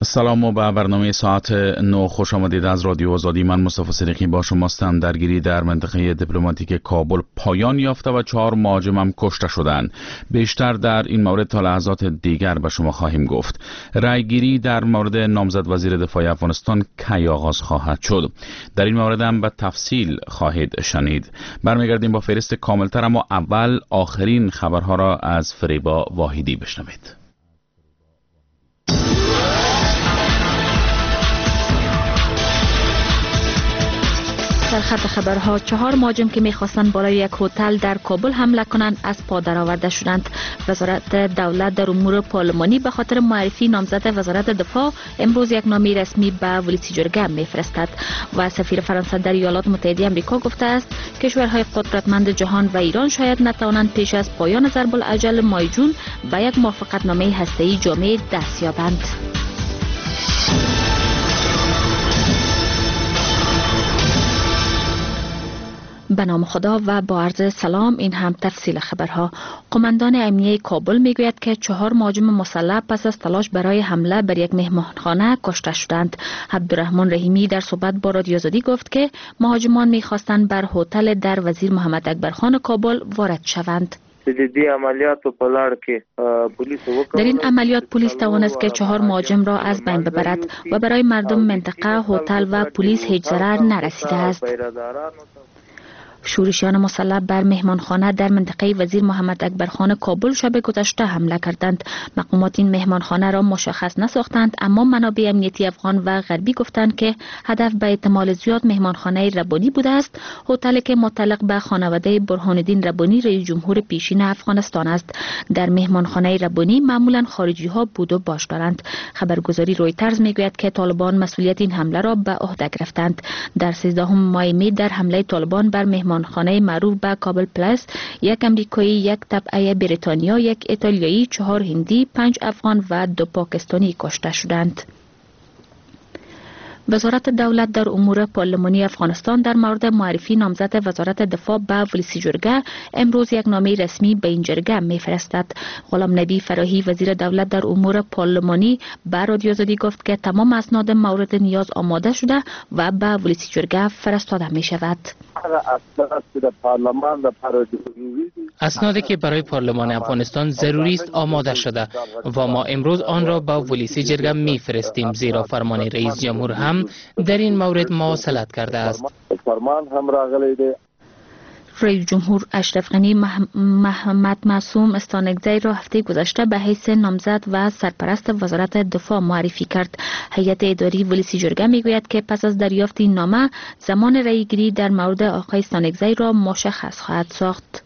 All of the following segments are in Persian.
سلام و به برنامه ساعت 9 خوش آمدید از رادیو آزادی. من مصطفی صدیقی با شماستم. درگیری در منطقه دیپلماتیک کابل پایان یافته و 4 مهاجم هم کشته شدند. بیشتر در این مورد تا لحظات دیگر به شما خواهیم گفت. رأیگیری در مورد نامزد وزیر دفاع افغانستان کی آغاز خواهد شد؟ در این مورد هم به تفصیل خواهید شنید. برمیگردیم با فهرست کاملتر، اما اول آخرین خبرها را از فریبا واحدی بشنوید. در خط خبرها 4 مهاجم که می‌خواستند بالای یک هتل در کابل حمله کنند از پا درآورده شدند. وزارت دولت در امور پارلمانی به خاطر معرفی نامزد وزارت دفاع امروز یک نامه رسمی به ولسی جرگه می‌فرستد و سفیر فرانسه در ایالات متحده آمریکا گفته است کشورهای قدرتمند جهان و ایران شاید نتوانند پیش از پایان ضرب الاجل ماه جون به یک موافقتنامه هسته‌ای جامع دست یابند. به نام خدا و با عرض سلام. این هم تفصیل خبرها. قماندان امنیه کابل میگوید که 4 مهاجم مسلح پس از تلاش برای حمله بر یک مهمانخانه کشته شدند. عبدالرحمن رحیمی در صحبت با رادیو آزادی گفت که مهاجمان میخواستند بر هتل در وزیر محمد اکبرخان کابل وارد شوند. در این عملیات پلیس توانست که 4 مهاجم را از بین ببرد و برای مردم منطقه، هتل و پلیس هیچ ضرر نرسیده است. شورشیان مسلح بر مهمانخانه در منطقه وزیر محمد اکبرخان کابل شب گذشته حمله کردند. مقامات این مهمانخانه را مشخص نساختند، اما منابع امنیتی افغان و غربی گفتند که هدف به احتمال زیاد مهمانخانه ربانی بوده است، هتلی که متعلق به خانواده برهان الدین ربانی رئیس جمهور پیشین افغانستان است. در مهمانخانه ربانی معمولا خارجی ها بود و باش دارند. خبرگزاری رویترز میگوید که طالبان مسئولیت این حمله را به عهده گرفتند. در 13 ماه می در حمله طالبان بر مهمانخانه معروف به کابل پلاس، یک امریکایی، یک تبعه بریتانیا، یک ایتالیایی، 4 هندی، 5 افغان و 2 پاکستانی کشته شدند. وزارت دولت در امور پارلمانی افغانستان در مورد معرفی نامزد وزارت دفاع به ولسی جرگه امروز یک نامه رسمی به این جرگه می‌فرستد. غلام نبی فراهی وزیر دولت در امور پارلمانی به رادیو آزادی گفت که تمام اسناد مورد نیاز آماده شده و به ولسی جرگه فرستاده می‌شود. اسنادی که برای پارلمان افغانستان ضروری است آماده شده و ما امروز آن را به ولسی جرگه می‌فرستیم، زیرا فرمان رئیس جمهور هم در این مورد مواصلت کرده است. رئیس جمهور اشرف غنی محمد معصوم استانکزی را هفته گذشته به حیث نامزد و سرپرست وزارت دفاع معرفی کرد. هیئت اداری ولسی جرگه میگوید که پس از دریافت این نامه زمان رأیگیری در مورد آقای استانکزی را مشخص خواهد ساخت.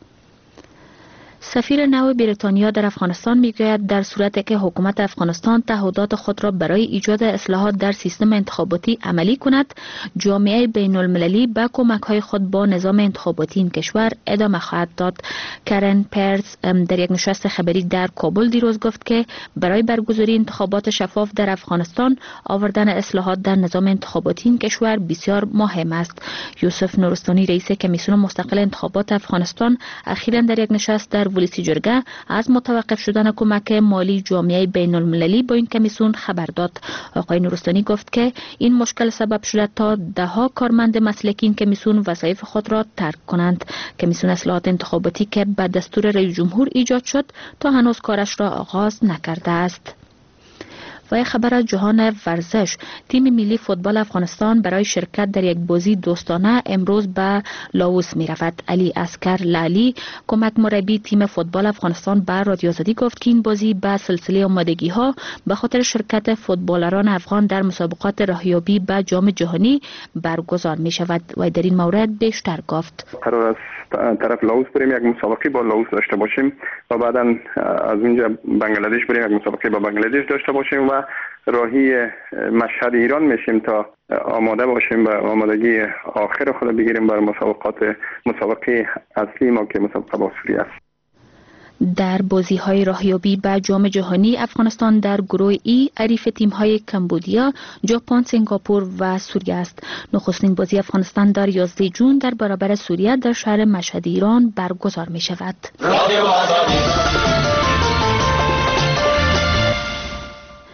سفیر نو بریتانیا در افغانستان میگوید در صورتی که حکومت افغانستان تعهدات خود را برای ایجاد اصلاحات در سیستم انتخاباتی عملی کند، جامعه بین المللی به کمک‌های خود با نظام انتخاباتی این کشور ادامه خواهد داد. کرن پرس در یک نشست خبری در کابل دیروز گفت که برای برگزاری انتخابات شفاف در افغانستان آوردن اصلاحات در نظام انتخاباتی این کشور بسیار مهم است. یوسف نورستانی رئیس کمیسیون مستقل انتخابات افغانستان اخیراً در یک نشست در ولسی جرگه از متوقف شدن کمک مالی جامعه بین المللی با این کمیسیون خبر داد. آقای نورستانی گفت که این مشکل سبب شده تا 10 کارمند مسلکی این کمیسیون وظایف خود را ترک کنند. کمیسیون اصلاحات انتخاباتی که به دستور رئیس جمهور ایجاد شد تا هنوز کارش را آغاز نکرده است. و خبر جهان ورزش، تیم ملی فوتبال افغانستان برای شرکت در یک بازی دوستانه امروز به لاوس می رود. علی عسکر لالی کمک مربی تیم فوتبال افغانستان به رادیو آزادی گفت که این بازی به سلسله آمادگی ها به خاطر شرکت فوتبالران افغان در مسابقات راهیابی به جام جهانی برگزار می شود و در این مورد بیشتر گفت. طرف لاوس بریم یک مسابقه با لاوس داشته باشیم و بعدا از اونجا بنگلادش بریم یک مسابقه با بنگلادش داشته باشیم و راهی مشهد ایران میشیم تا آماده باشیم و آمادگی آخر خود بگیریم بر مسابقه اصلی ما که مسابقه با سوریه است. در بازی‌های راهیابی به جام جهانی افغانستان در گروه ای حریف تیم‌های کمبودیا، ژاپن، سنگاپور و سوریه است. نخستین بازی افغانستان در 11 جون در برابر سوریه در شهر مشهد ایران برگزار می‌شود. یک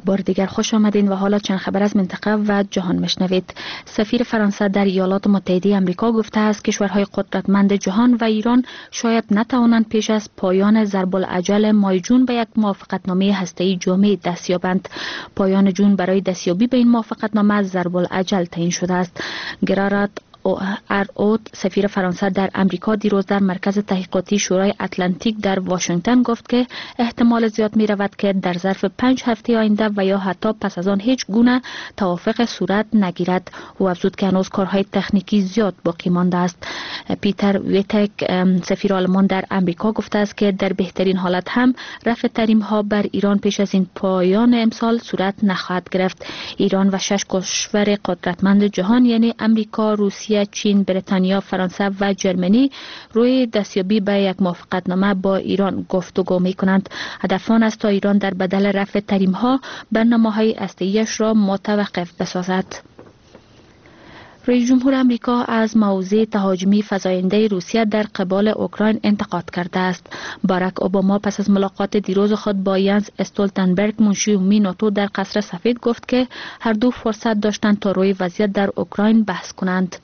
بار دیگر خوش آمدین و حالا چند خبر از منطقه و جهان میشنوید. سفیر فرانسه در ایالات متحده آمریکا گفته است کشورهای قدرتمند جهان و ایران شاید نتوانند پیش از پایان ضرب العجل ماه جون به یک موافقتنامه هسته‌ای جامع دست یابند. پایان جون برای دستیابی به این موافقتنامه ضرب العجل تعیین شده است. گرارد ارعود سفیر فرانسه در امریکا دیروز در مرکز تحقیقاتی شورای اتلانتیک در واشنگتن گفت که احتمال زیاد می رود که در ظرف 5 هفته آینده و یا حتی پس از آن هیچ گونه توافق صورت نگیرد. او افزود که هنوز کارهای تکنیکی زیاد باقی مانده است. پیتر ویتک سفیر آلمان در امریکا گفته است که در بهترین حالت هم رفع تحریم ها بر ایران پیش از این پایان امسال صورت نخواهد گرفت. ایران و 6 کشور قدرتمند جهان یعنی امریکا، روسیه، چین، بریتانیا، فرانسه و جرمنی روی دستیابی به یک موافقتنامه با ایران گفتگو می کنند. هدف آن است تا ایران در بدل رفع تحریم ها برنامه‌های هسته‌ایش را متوقف بسازد. رئیس جمهور آمریکا از موضع تهاجمی فزاینده روسیه در قبال اوکراین انتقاد کرده است. باراک اوباما پس از ملاقات دیروز خود با ینس استولتنبرگ منشی عمومی ناتو در قصر سفید گفت که هر دو فرصت داشتند تا روی وضعیت در اوکراین بحث کنند.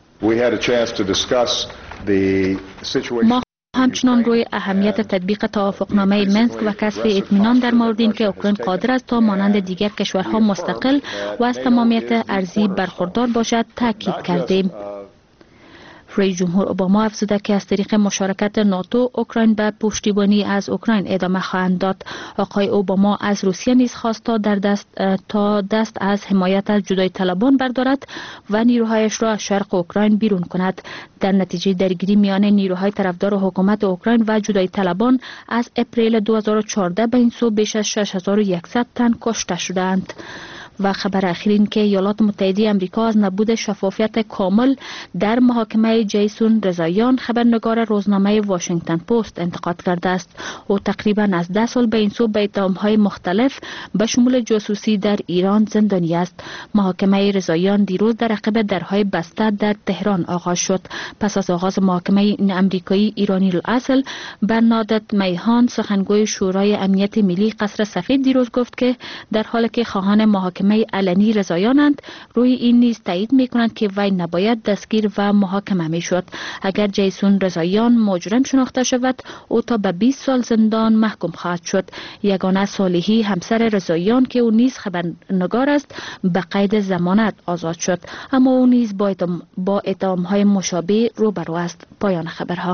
ما همچنان روی اهمیت تطبیق توافقنامه منسک و کسب اطمینان در مورد اینکه اوکراین قادر است تا مانند دیگر کشورها مستقل و از تمامیت ارضی برخوردار باشد تاکید کردیم. رئیس جمهور اوباما افزوده که از طریق مشارکت ناتو اوکراین به پشتیبانی از اوکراین ادامه خواهند داد. آقای اوباما از روسیه نیز خواست تا دست از حمایت از جدایی طلبان بردارد و نیروهایش را از شرق اوکراین بیرون کند. در نتیجه درگیری میان نیروهای طرفدار حکومت اوکراین و جدایی طلبان از اپریل 2014 به این سو بیش از 6100 تن کشته شدند. و خبر اخیر این که ایالات متحده آمریکا از نبود شفافیت کامل در محاکمه جیسون رضاییان خبرنگار روزنامه واشنگتن پست انتقاد کرده است. او تقریبا از 10 سال به این سو به اتهام‌های مختلف به شمول جاسوسی در ایران زندانی است. محاکمه رضاییان دیروز در عقب درهای بسته در تهران آغاز شد. پس از آغاز محاکمه این امریکایی ایرانی الاصل برنادت میهان سخنگوی شورای امنیت ملی قصر سفید دیروز گفت که در حالی که خواهان محاکمه علنی رضاییانند روی این نیز تایید می‌کنند که وی نباید دستگیر و محاکمه می‌شد. اگر جیسون رضاییان مجرم شناخته شود او تا به 20 سال زندان محکوم خواهد شد. یگانه صالحی همسر رضاییان که او نیز خبرنگار است به قید ضمانت آزاد شد اما او نیز با اتهام‌های مشابه روبرو است. پایان خبرها.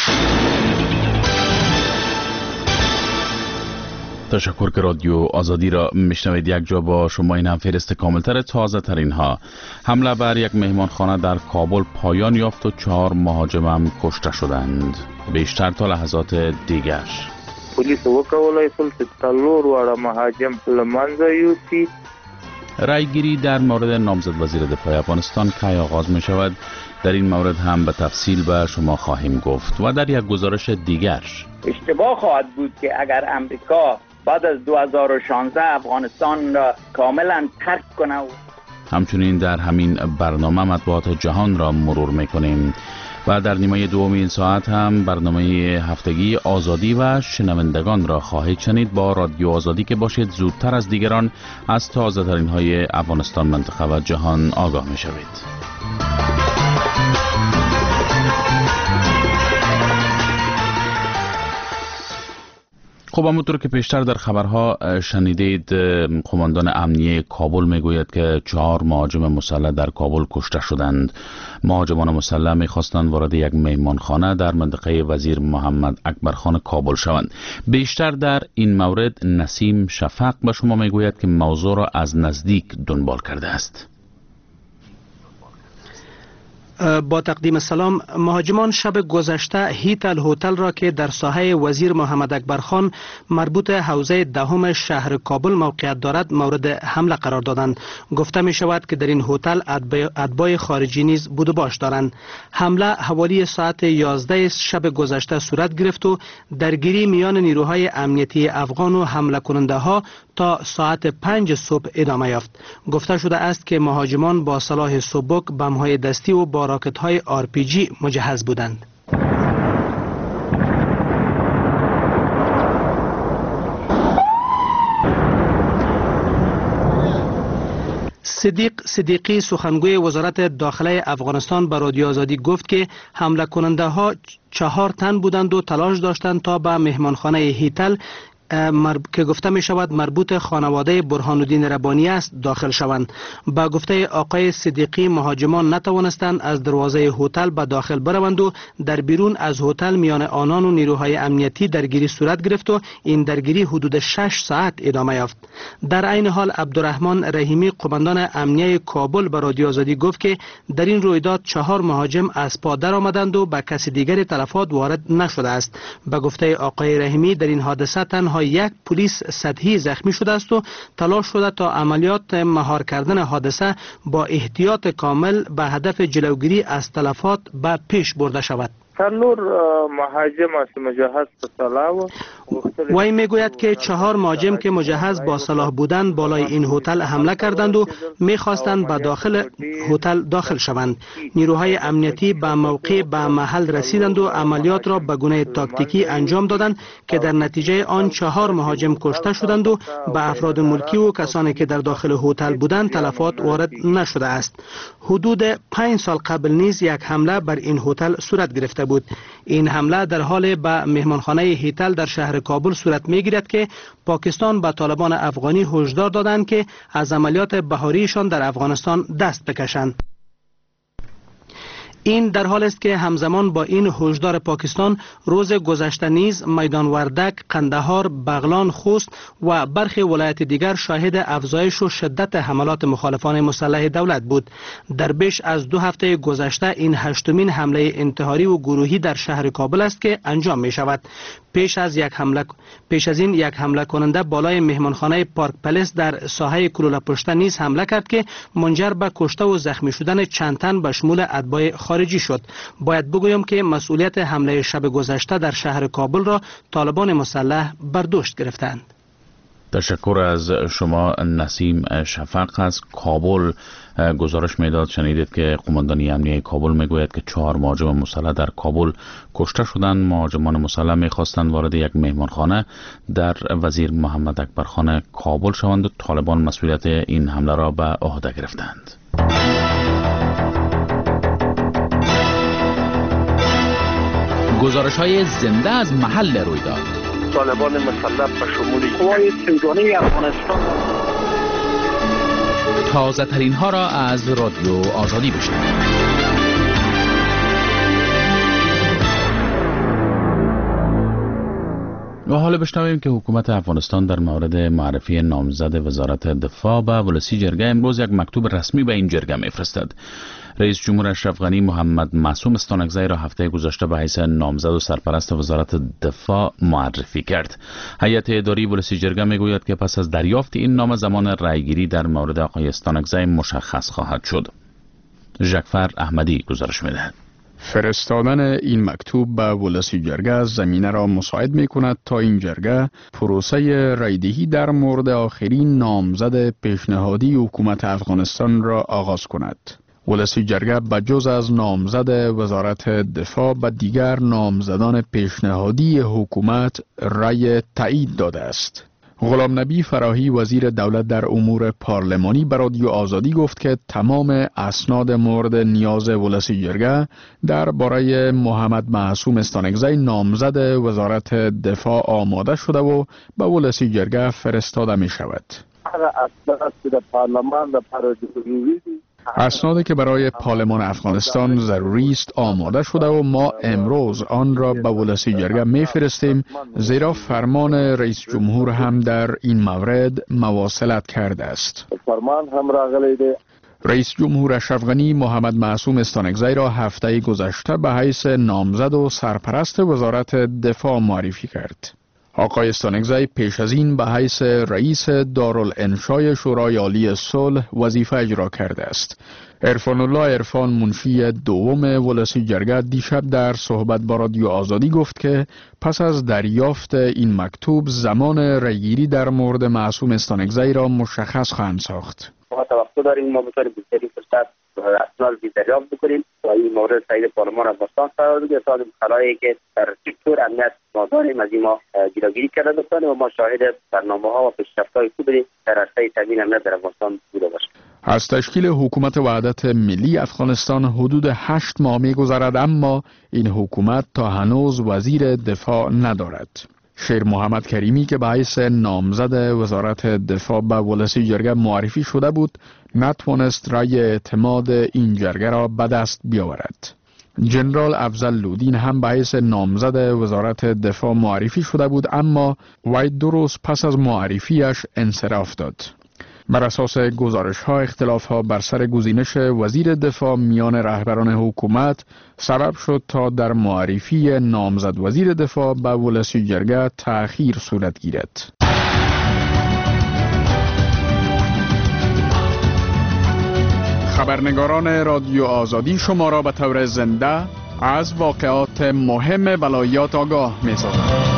تشکر که رادیو آزادی را میشنوید. یک جا با شما این هم فهرست کاملتر تازه ترین ها. حمله بر یک مهمانخانه در کابل پایان یافت و 4 مهاجم هم کشته شدند. بیشتر تا لحظات دیگر. پولیس وکولای شول چې څلور واړه مهاجم له منځه یوسي. رایگیری در مورد نامزد وزیر دفاع افغانستان کی آغاز می شود؟ در این مورد هم به تفصیل به شما خواهیم گفت. و در یک گزارش دیگر اشتباه خواهد بود که اگر امریکا بعد از 2016 افغانستان را کاملا ترک کنه. همچنین در همین برنامه مطبوعات جهان را مرور میکنیم و در نیمه دوم این ساعت هم برنامه هفتگی آزادی و شنوندگان را خواهید شنید. با رادیو آزادی که باشید زودتر از دیگران از تازه ترین های افغانستان، منطقه و جهان آگاه می شوید. خب همونطور که پیشتر در خبرها شنیدید، قماندان امنیه کابل میگوید که 4 مهاجم مسلح در کابل کشته شدند. مهاجمان مسلح میخواستند وارد یک مهمانخانه در منطقه وزیر محمد اکبرخان کابل شوند. بیشتر در این مورد نسیم شفق به شما میگوید که موضوع را از نزدیک دنبال کرده است. با تقدیم سلام، مهاجمان شب گذشته هیتل هتل را که در ساحه وزیر محمد اکبرخان مربوط حوزه دهم شهر کابل موقعیت دارد مورد حمله قرار دادند. گفته می شود که در این هتل اتباع خارجی نیز بود و باش دارند. حمله حوالی ساعت 11 شب گذشته صورت گرفت و درگیری میان نیروهای امنیتی افغان و حمله کننده ها تا ساعت 5 صبح ادامه یافت. گفته شده است که مهاجمان با سلاح سبک، بم‌های دستی و با راکت‌های RPG مجهز بودند. صدیقی سخنگوی وزارت داخله افغانستان به رادیو آزادی گفت که حمله کننده ها 4 تن بودند و تلاش داشتند تا به مهمانخانه هیتل که گفته می شود مربوط خانواده برهان الدین ربانی است داخل شوند. با گفته آقای صدیقی مهاجمان نتوانستند از دروازه هتل به داخل بروند و در بیرون از هتل میان آنان و نیروهای امنیتی درگیری صورت گرفت و این درگیری حدود 6 ساعت ادامه یافت. در عین حال عبدالرحمن رحیمی قماندان امنیه کابل به رادیو آزادی گفت که در این رویداد 4 مهاجم از پا در آمدند و به کسی دیگر تلفات وارد نشده است. به گفته آقای رحیمی در این حادثه تنها یک پلیس سطحی زخمی شده است و تلاش شده تا عملیات مهار کردن حادثه با احتیاط کامل به هدف جلوگیری از تلفات به پیش برده شود. تنور مهاجم است مجهز به سلاح وی میگوید که 4 مهاجم که مجهز با سلاح بودند بالای این هتل حمله کردند و میخواستند به داخل هتل داخل شوند. نیروهای امنیتی به موقع به محل رسیدند و عملیات را به گونه تاکتیکی انجام دادند که در نتیجه آن 4 مهاجم کشته شدند و به افراد ملکی و کسانی که در داخل هتل بودند تلفات وارد نشده است. حدود 5 سال قبل نیز یک حمله بر این هتل صورت گرفته بود. این حمله در حال به مهمانخانه هیتل در شهر کابل صورت میگیرد که پاکستان به طالبان افغانی هشدار دادند که از عملیات بهاریشان در افغانستان دست بکشند. این در حال است که همزمان با این هشدار پاکستان روز گذشته نیز میدان وردک، قندهار، بغلان، خوست و برخی ولایت دیگر شاهد افزایش و شدت حملات مخالفان مسلح دولت بود. در بیش از 2 هفته گذشته این 8مین حمله انتحاری و گروهی در شهر کابل است که انجام می شود. پیش از این یک حمله کننده بالای مهمانخانه پارک پلیس در ساحه کلوله پشته نیز حمله کرد که منجر به کشته و زخمی شدن چند تن به شمول اتباع خارجی شد. باید بگویم که مسئولیت حمله شب گذشته در شهر کابل را طالبان مسلح بر دوش گرفتند. تشکر از شما نسیم شفق. از کابل گزارش میداد شنیدید که قماندانی امنیه کابل میگوید که 4 مهاجم مسلح در کابل کشته شدند. مهاجمان مسلح میخواستند وارد یک مهمانخانه در وزیر محمد اکبرخان کابل شوند و طالبان مسئولیت این حمله را به عهده گرفتند. گزارش‌های زنده از محل رویداد. طالبان مسلح به شمول قوای سیگانی افغانستان. تازه ترین ها را از رادیو آزادی بشنوید. و حالا بشنویم که حکومت افغانستان در مورد معرفی نامزد وزارت دفاع به ولسی جرگه امروز یک مکتوب رسمی به این جرگه میفرستد. رئیس جمهور اشرف غنی محمد معصوم استانکزی را هفته گذشته به حیث نامزد و سرپرست وزارت دفاع معرفی کرد. هیئت اداری ولسی جرگه میگوید که پس از دریافت این نام زمان رأیگیری در مورد آقای استانکزی مشخص خواهد شد. ژکفر احمدی گزارش میدهد. فرستادن این مکتوب به ولسی جرگه زمینه را مساعد می کند تا این جرگه پروسه رایدهی در مورد آخرین نامزد پیشنهادی حکومت افغانستان را آغاز کند. ولسی جرگه بجز از نامزد وزارت دفاع به دیگر نامزدان پیشنهادی حکومت رأی تایید داده است. غلام نبی فراهی وزیر دولت در امور پارلمانی به رادیو آزادی گفت که تمام اسناد مورد نیاز ولسی جرگه درباره محمد معصوم استانکزی نامزد وزارت دفاع آماده شده و به ولسی جرگه فرستاده می شود. اسنادی که برای پارلمان افغانستان ضروری است آماده شده و ما امروز آن را به ولسی جرگه میفرستیم، زیرا فرمان رئیس جمهور هم در این مورد مواصلت کرده است. فرمان هم راغلی. رئیس جمهور اشرف غنی محمد معصوم استانکزی را هفته گذشته به حیث نامزد و سرپرست وزارت دفاع معرفی کرد. آقای استانکزی پیش از این به حیث رئیس دارالانشای شورای عالی صلح وظیفه اجرا کرده است. عرفان الله عرفان منشی دوم ولسی جرگه دیشب در صحبت با رادیو آزادی گفت که پس از دریافت این مکتوب زمان رأیگیری در مورد معصوم استانکزی را مشخص خواهند ساخت. ما توقع داریم ما بطور بسیاری فرصت اسناد دریافت بکنیم و این مورد تایید پارلمان افغانستان قرار بگیرد تا خلایی که در سکتور امنیت ما داریم از این ما جلوگیری کرده بکنیم و ما شاهد برنامه‌ها و پیشرفت‌های خوبی در عرصه تامین امنیت در افغانستان بوده باشیم. از تشکیل حکومت وحدت ملی افغانستان حدود 8 ماه می‌گذرد، اما این حکومت تا هنوز وزیر دفاع ندارد. شیر محمد کریمی که به حیث نامزد وزارت دفاع به ولسی جرگه معرفی شده بود، نتوانست رای اعتماد این جرگه را به دست بیاورد. جنرال افضل لودین هم به حیث نامزد وزارت دفاع معرفی شده بود، اما وی 2 روز پس از معرفیش انصراف داد. بر اساس گزارش ها، اختلاف ها بر سر گزینش وزیر دفاع میان رهبران حکومت سبب شد تا در معرفی نامزد وزیر دفاع به ولسی جرگه تأخیر صورت گیرد. خبرنگاران رادیو آزادی شما را به طور زنده از واقعات مهم ولایات آگاه می‌سازند.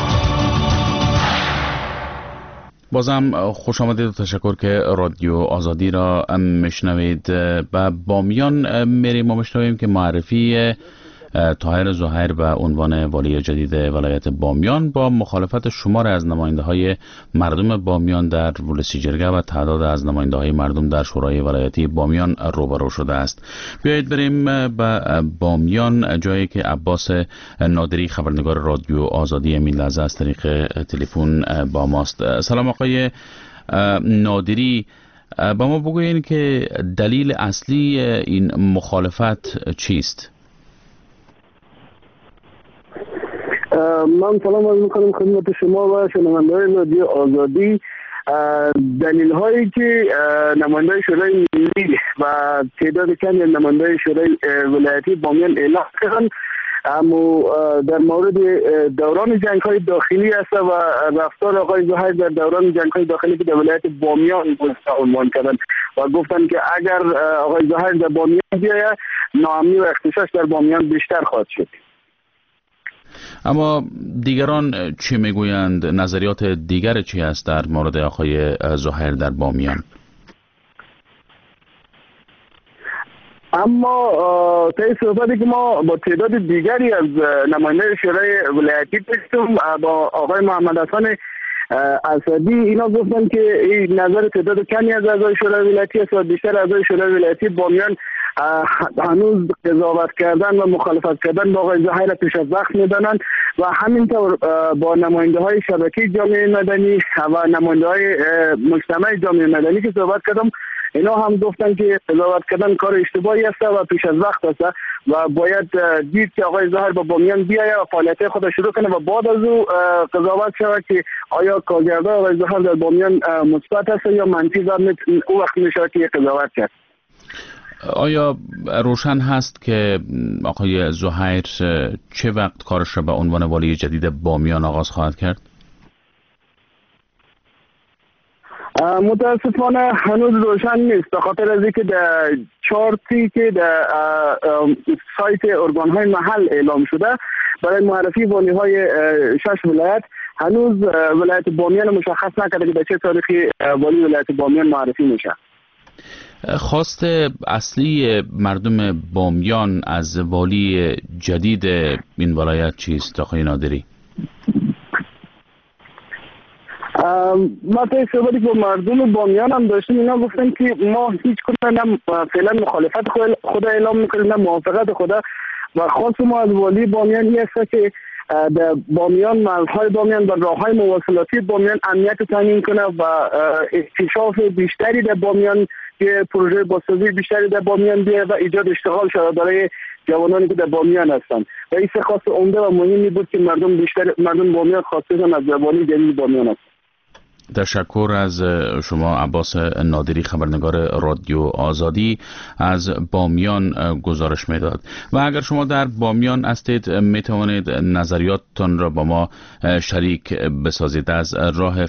بازم خوش آمدید و تشکر که رادیو آزادی را میشنوید. به بامیان میریم و میشنویم که معرفی طاهر زهیر به عنوان والی جدید ولایت بامیان با مخالفت شمار از نماینده های مردم بامیان در ولسی جرگه و تعداد از نماینده های مردم در شورای ولایتی بامیان روبرو شده است. بیایید بریم به بامیان، جایی که عباس نادری خبرنگار رادیو آزادی این لحظه از طریق تلفن با ماست. سلام آقای نادری، با ما بگویید که دلیل اصلی این مخالفت چیست؟ من سلام عرض می‌کنم خدمت شما و شنونده‌های رادیو آزادی. دلیل هایی که نماینده شورای ملی و تعداد کمی نماینده شورای ولایتی بامیان اعلام کردند، اما در مورد دوران جنگ‌های داخلی است و رفتار آقای زهیر در دوران جنگ‌های داخلی که در ولایت بامیان عنوان کردند و گفتند که اگر آقای زهیر در بامیان بیاید، ناامنی و اختشاش در بامیان بیشتر خواهد شد. اما دیگران چی میگویند؟ نظریات دیگر چی است در مورد آقای زهیر در بامیان؟ اما طی صحبتی که ما با تعداد دیگری از نماینده شورای ولایتی داشتیم با آقای محمد حسن اسدی، اینا گفتن که این نظر تعداد کمی از اعضای شورای ولایتی است و بیشتر اعضای شورای ولایتی بامیان هنوز قضاوت کردن و مخالفت کردن با آقای زهیر پیش از وقت میدانند و همینطور با نماینده های شبکه جامعه مدنی و نماینده های مجتمع جامعه مدنی که صحبت کردم، اینا هم گفتن که قضاوت کردن کار اشتباهی است و پیش از وقت است و باید دید که آقای زهیر با بامیان بیاید و فعالیت خود شروع کنه و بعد از او قضاوت شود که آیا کارکرد آقای زهیر در بامیان مثبت است یا منفی، او وقت میشه که قضاوت کرد. آیا روشن هست که آقای زهیر چه وقت کارش را به عنوان والی جدید بامیان آغاز خواهد کرد؟ متاسفانه هنوز روشن نیست، به خاطر از اینکه در چارتی که در سایت ارگان‌های محل اعلام شده برای معرفی والی‌های 6 ولایت، هنوز ولایت بامیان مشخص نکرده که به چه تاریخی والی ولایت بامیان معرفی میشه. خواست اصلی مردم بامیان از والی جدید این ولایت چیست آقای نادری؟ ما طی صحبتی با مردم بامیان هم داشتیم، اینا گفتن که ما هیچ کنه نه فعلا مخالفت خود اعلام میکنیم نه موافقت خود و خاص ما از والی بامیان این است که در بامیان مرزهای بامیان و راههای مواصلاتی بامیان امنیت تامین کنه و اکتشاف بیشتری در بامیان که پروژه بازسازی بیشتری در بامیان بیاره و ایجاد اشتغال شود برای جوانانی که در بامیان هستند و این خاص عمده و مهمی بود که مردم بامیان خواستن از والی جدید بامیان است. تشکر از شما عباس نادری خبرنگار رادیو آزادی از بامیان گزارش میداد. و اگر شما در بامیان هستید می توانید نظریاتتان را با ما شریک بسازید از راه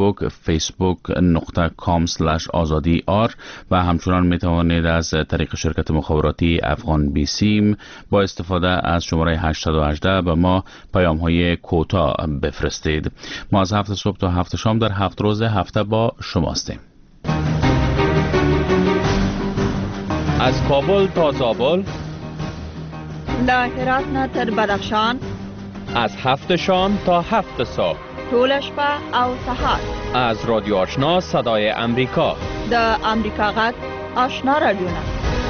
facebook.com/azadi.r و همچنان می توانید از طریق شرکت مخابراتی افغان بیسیم با استفاده از شماره 818 به ما پیام های کوتاه بفرستید. ما از 7 صبح تا 7 شام در 7 روز هفته با شماستیم. از کابل تا زابل، له هرات نه تر بدخشان، از 7 شام تا 7 صبح، ټول شپه او سهار از رادیو آشنا صدای امریکا د امریکا غږ آشنا رادیونا.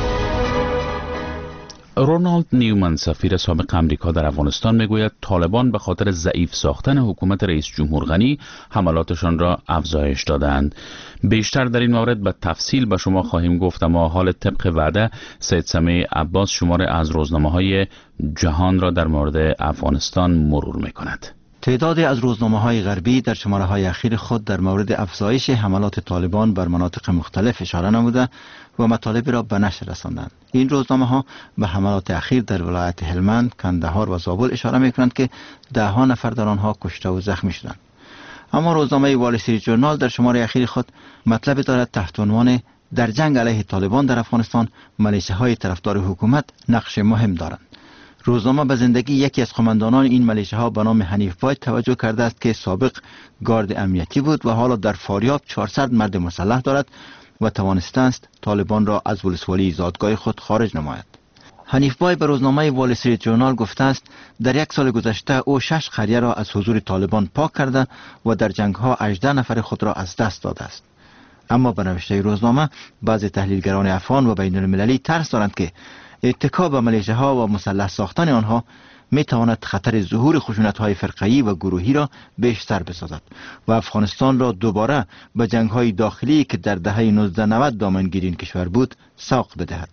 رونالد نیومن سفیر سابق امریکا در افغانستان میگوید طالبان به خاطر ضعیف ساختن حکومت رئیس جمهور غنی حملاتشان را افزایش دادند. بیشتر در این مورد به تفصیل به شما خواهیم گفت، اما حال طبق وعده سید سمیع عباس شماره از روزنامه‌های جهان را در مورد افغانستان مرور میکند. تعدادی از روزنامه‌های غربی در شماره‌های اخیر خود در مورد افزایش حملات طالبان بر مناطق مختلف اشاره نموده و مطالبی را به نشر رساندند. این روزنامه‌ها به حملات اخیر در ولایت هلمند، کندهار و زابل اشاره می‌کنند که ده‌ها نفر در آنها کشته و زخمی شدند. اما روزنامه وال استریت ژورنال در شماره اخیر خود مطلب دارد تحت عنوان در جنگ علیه طالبان در افغانستان ملیشه‌های طرفدار حکومت نقش مهم دارند. روزنامه به زندگی یکی از قماندانان این ملیشه‌ها به نام حنیف بای توجه کرده است که سابق گارد امنیتی بود و حالا در فاریاب 400 مرد مسلح دارد و توانسته است طالبان را از ولسوالی زادگاه خود خارج نماید. حنیف بای به روزنامه وال استریت ژورنال گفته است در یک سال گذشته او 6 قریه را از حضور طالبان پاک کرده و در جنگ‌ها 18 نفر خود را از دست داده است. اما به نوشته روزنامه بعضی تحلیلگران افغان و بین‌المللی ترس دارند که اتکا به ملیشه‌ها و مسلح ساختن آنها می تواند خطر ظهور خشونت‌های فرقه‌ای و گروهی را بیشتر بسازد و افغانستان را دوباره به جنگ‌های داخلی که در دهه 1990 دامنگیر این کشور بود ساق بدهد.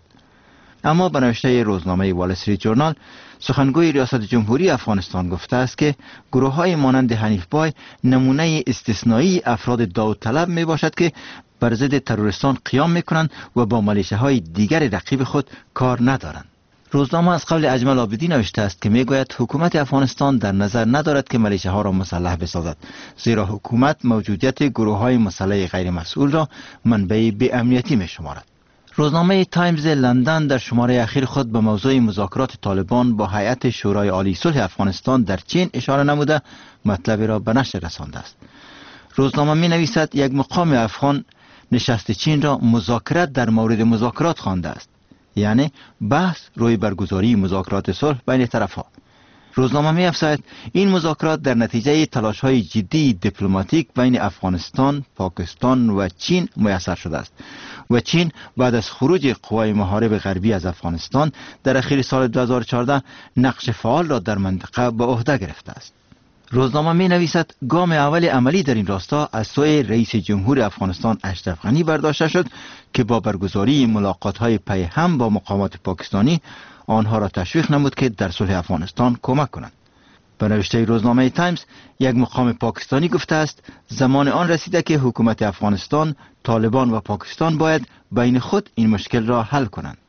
اما به نوشته روزنامه وال استریت ژورنال سخنگوی ریاست جمهوری افغانستان گفته است که گروه‌های مانند حنیف بای نمونه استثنایی افراد داوطلب می باشد که بر ضد تروریستان قیام میکنند و با ملیشه‌های دیگر رقیب خود کار ندارند. روزنامه از قول اجمل عابدی نوشته است که میگوید حکومت افغانستان در نظر ندارد که ملیشه‌ها را مسلح بسازد، زیرا حکومت موجودیت گروه‌های مسلح غیر مسئول را منبع بی‌امنیتی میشمارد. روزنامه تایمز لندن در شماره اخیر خود به موضوع مذاکرات طالبان با هیئت شورای عالی صلح افغانستان در چین اشاره نموده مطلبی را به نشر رسانده است. روزنامه می نویسد یک مقام افغان نشست چین را مذاکرات در مورد مذاکرات خوانده است، یعنی بحث روی برگزاری مذاکرات صلح بین طرفها. روزنامه می افزاید این مذاکرات در نتیجه تلاش‌های جدی دیپلماتیک بین افغانستان، پاکستان و چین میسر شده است و چین بعد از خروج قوای محارب غربی از افغانستان در اخیر سال 2014 نقش فعال را در منطقه به عهده گرفته است. روزنامه می نویسد گام اول عملی در این راستا از سوی رئیس جمهور افغانستان اشرف غنی برداشته شد که با برگزاری ملاقات‌های پی هم با مقامات پاکستانی آنها را تشویق نمود که در صلح افغانستان کمک کنند. به نوشته روزنامه تایمز یک مقام پاکستانی گفته است زمان آن رسیده که حکومت افغانستان، طالبان و پاکستان باید بین خود این مشکل را حل کنند.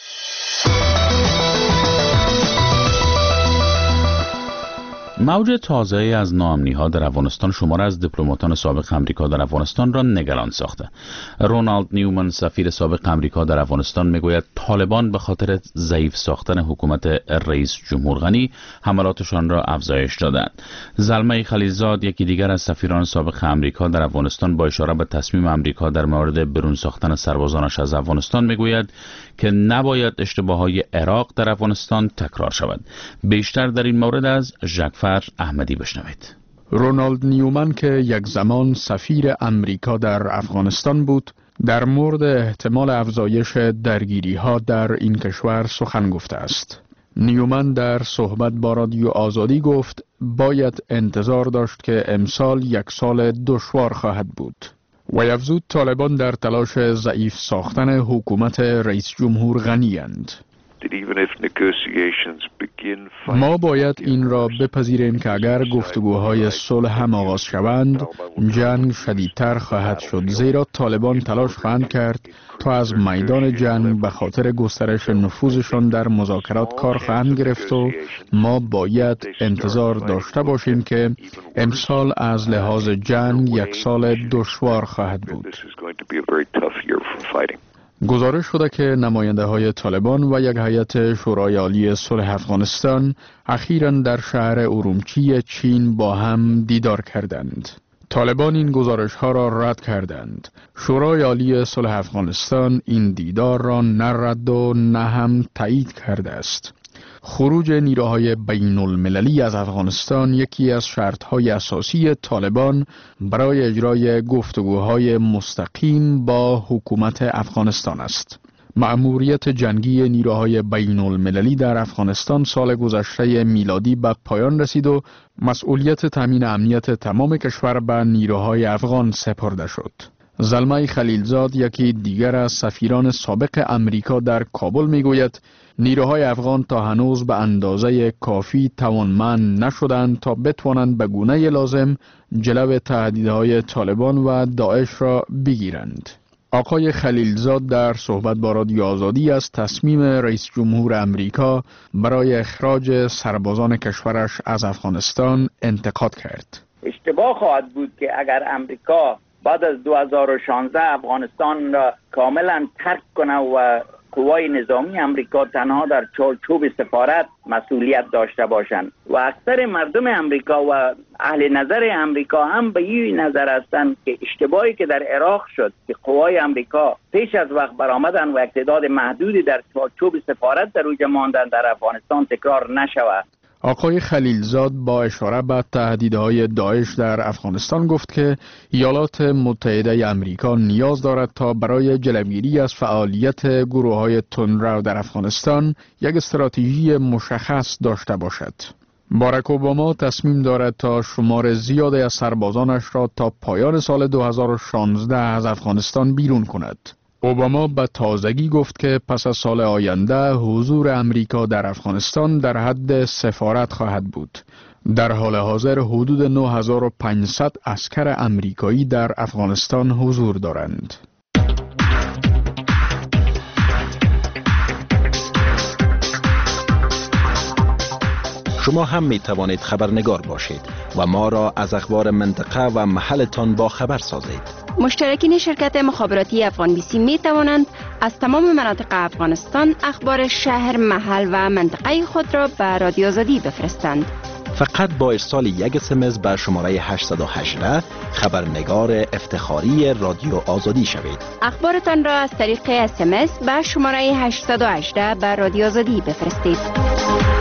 موج تازه از ناامنی‌ها در افغانستان شمار از دیپلماتان سابق امریکا در افغانستان را نگران ساخته. رونالد نیومن سفیر سابق امریکا در افغانستان میگوید طالبان به خاطر ضعیف ساختن حکومت رئیس جمهور غنی حملاتشان را افزایش دادند. زلمه خلیلزاد یکی دیگر از سفیران سابق امریکا در افغانستان با اشاره به تصمیم امریکا در مورد برون ساختن سربازانش از افغانستان میگوید که نباید اشتباهات عراق در افغانستان تکرار شود. بیشتر در این مورد از ژاکفر احمدی بشنوید. رونالد نیومن که یک زمان سفیر امریکا در افغانستان بود، در مورد احتمال افزایش درگیری‌ها در این کشور سخن گفته است. نیومن در صحبت با رادیو آزادی گفت باید انتظار داشت که امسال یک سال دشوار خواهد بود. و افزود طالبان در تلاش ضعیف ساختن حکومت رئیس جمهور غنی اند. ما باید این را بپذیریم که اگر گفتگوهای صلح هم آغاز شوند، جنگ شدیدتر خواهد شد، زیرا طالبان تلاش خواهند کرد تا از میدان جنگ به خاطر گسترش نفوذشان در مذاکرات کار خواهند گرفت و ما باید انتظار داشته باشیم که امسال از لحاظ جنگ یک سال دشوار خواهد بود. گزارش شده که نماینده های طالبان و یک هیئت شورای عالی صلح افغانستان اخیراً در شهر ارومچی چین با هم دیدار کردند. طالبان این گزارش ها را رد کردند. شورای عالی صلح افغانستان این دیدار را نه رد و نه هم تایید کرده است. خروج نیروهای بین المللی از افغانستان یکی از شرطهای اساسی طالبان برای اجرای گفتگوهای مستقیم با حکومت افغانستان است. مأموریت جنگی نیروهای بین المللی در افغانستان سال گذشته میلادی به پایان رسید و مسئولیت تامین امنیت تمام کشور به نیروهای افغان سپرده شد. زلمه خلیلزاد، یکی دیگر از سفیران سابق امریکا در کابل، میگوید نیروهای افغان تا هنوز به اندازه کافی توانمند نشدند تا بتوانند به گونه لازم جلو تهدیدهای طالبان و داعش را بگیرند. آقای خلیلزاد در صحبت با رادیو آزادی از تصمیم رئیس جمهور امریکا برای اخراج سربازان کشورش از افغانستان انتقاد کرد. اشتباه خواهد بود که اگر امریکا بعد از 2016 افغانستان را کاملا ترک کنه و قوای نظامی امریکا تنها در چارچوب سفارت مسئولیت داشته باشند و اکثر مردم امریکا و اهل نظر امریکا هم به این نظر هستند که اشتباهی که در عراق شد که قوای امریکا پیش از وقت برآمدن و تعداد محدودی در چارچوب سفارت در اوج ماندن در افغانستان تکرار نشود. آقای خلیلزاد با اشاره به تهدیدهای داعش در افغانستان گفت که ایالات متحده امریکا نیاز دارد تا برای جلوگیری از فعالیت گروه‌های تندرو در افغانستان یک استراتژی مشخص داشته باشد. باراک اوباما تصمیم دارد تا شمار زیادی از سربازانش را تا پایان سال 2016 از افغانستان بیرون کند. اوباما به تازگی گفت که پس از سال آینده حضور امریکا در افغانستان در حد سفارت خواهد بود. در حال حاضر حدود 9500 عسکر امریکایی در افغانستان حضور دارند. شما هم می توانید خبرنگار باشید و ما را از اخبار منطقه و محلتان با خبر سازید. مشترکین شرکت مخابراتی افغان بیسی می توانند از تمام مناطق افغانستان اخبار شهر، محل و منطقه خود را به رادیو آزادی بفرستند. فقط با ارسال یک SMS به شماره 818 خبرنگار افتخاری رادیو آزادی شوید. اخبارتان را از طریق SMS به شماره 818 به رادیو آزادی بفرستید.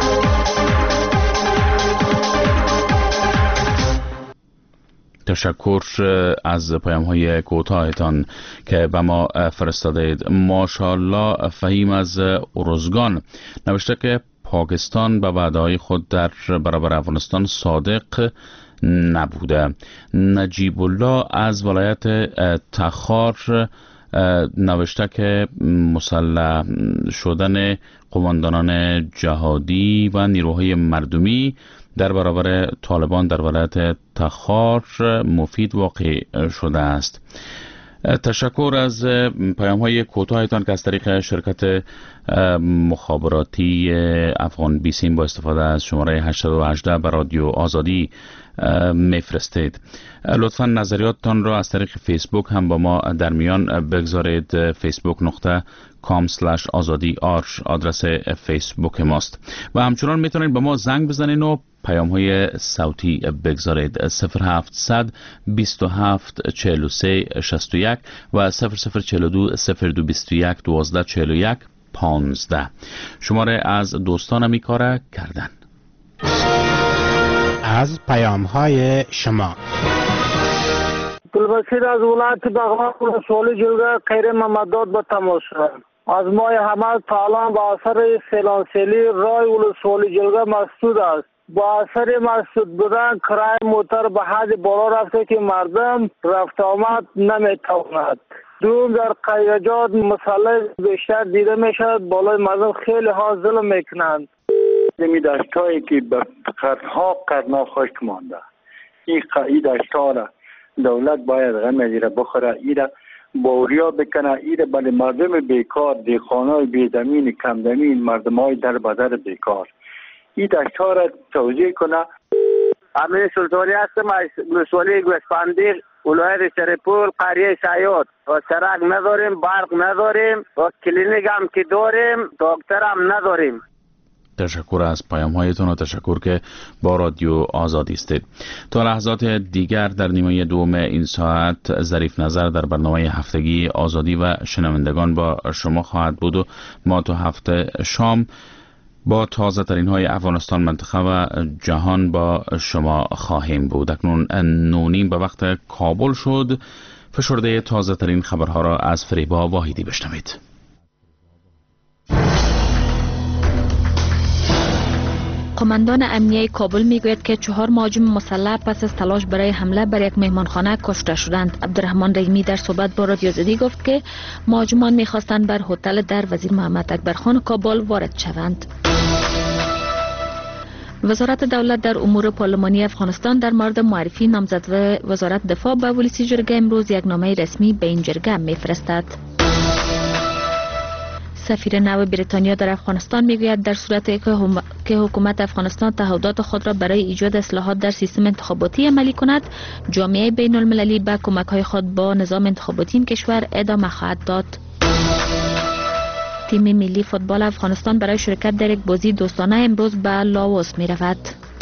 تشکر از پیام‌های کوتاهتان که به ما فرستادید. ماشاءالله فهیم از ارزگان نوشته که پاکستان به وعده‌های خود در برابر افغانستان صادق نبوده. نجیب الله از ولایت تخار نوشته که مسلح شدن قماندانان جهادی و نیروهای مردمی در برابر طالبان در ولایت تخار مفید واقع شده است. تشکر از پیام‌های کوتاهتان که از طریق شرکت مخابراتی افغان بیسیم با استفاده از شماره 818 بر رادیو آزادی میفرستید. لطفاً نظریاتتان را از طریق فیسبوک هم با ما در میان بگذارید. facebook.com/azadi آدرس فیسبوک ماست و همچنان میتونید به ما زنگ بزنید و پیام‌های صوتی بگذارید. 0700 27 43 61 و 0042 0221 12 41 15. شماره از دوستانم این کار کردن. از پیام‌های شما گلبشیر از ولایت بغلان ولسوالی جلگه خیر محمدداد به تماس شد. از ماه حمل تا الان با اثر سیلانسیلی رای ولسوالی جلگه مسدود است. با اثر مسدود بودن کرایه موتر به حد بالا رفته که مردم رفت آمد نمیتواند. دوم در قیجات مسئله بیشتر دیده میشد، بالای مردم خیلی ها ظلم میکنند. این دشتایی که به قرنها خشک مانده، این دشتا را دولت باید غم ازیره بخوره، ایره باوریا بکنه، ایره بله مردم بیکار، دیخانای بیدمین کمدمین، مردم های در بدر بیکار این دشتا را توضیح کنه. امین سلطانی هستم از ولسوالی گوسفندی ولایت سرپول قریه سیاد. و سرک نداریم، برق نداریم و کلینیک هم که داریم دکتر هم نداریم. تشکر از پیام هایتون و تشکر که با رادیو آزادی استید. تا لحظات دیگر در نیمه دوم این ساعت ظریف نظر در برنامه هفتگی آزادی و شنوندگان با شما خواهد بود و ما تا هفته شام با تازه ترین های افغانستان، منطقه و جهان با شما خواهیم بود. اکنون 9:30 به وقت کابل شد. فشرده تازه ترین خبرها را از فریبا واحدی بشنوید. قماندان امنیه کابل میگوید که 4 مهاجم مسلح پس از تلاش برای حمله بر یک مهمانخانه کشته شدند. عبدالرحمن رحیمی در صحبت با رادیو زدی گفت که مهاجمان میخواستند بر هتل در وزیر محمد اکبرخان کابل وارد شوند. وزارت دولت در امور پارلمانی افغانستان در مورد معرفی نامزد وزارت دفاع به ولسی جرگه امروز یک نامه رسمی به این جرگه میفرستد. سفیر نو بریتانیا در افغانستان میگوید در صورتی که حکومت افغانستان تعهدات خود را برای ایجاد اصلاحات در سیستم انتخاباتی عملی کند، جامعه بین المللی به کمک‌های خود با نظام انتخاباتی این کشور ادامه خواهد داد. تیم ملی فوتبال افغانستان برای شرکت در یک بازی دوستانه امروز به لاوس می رود.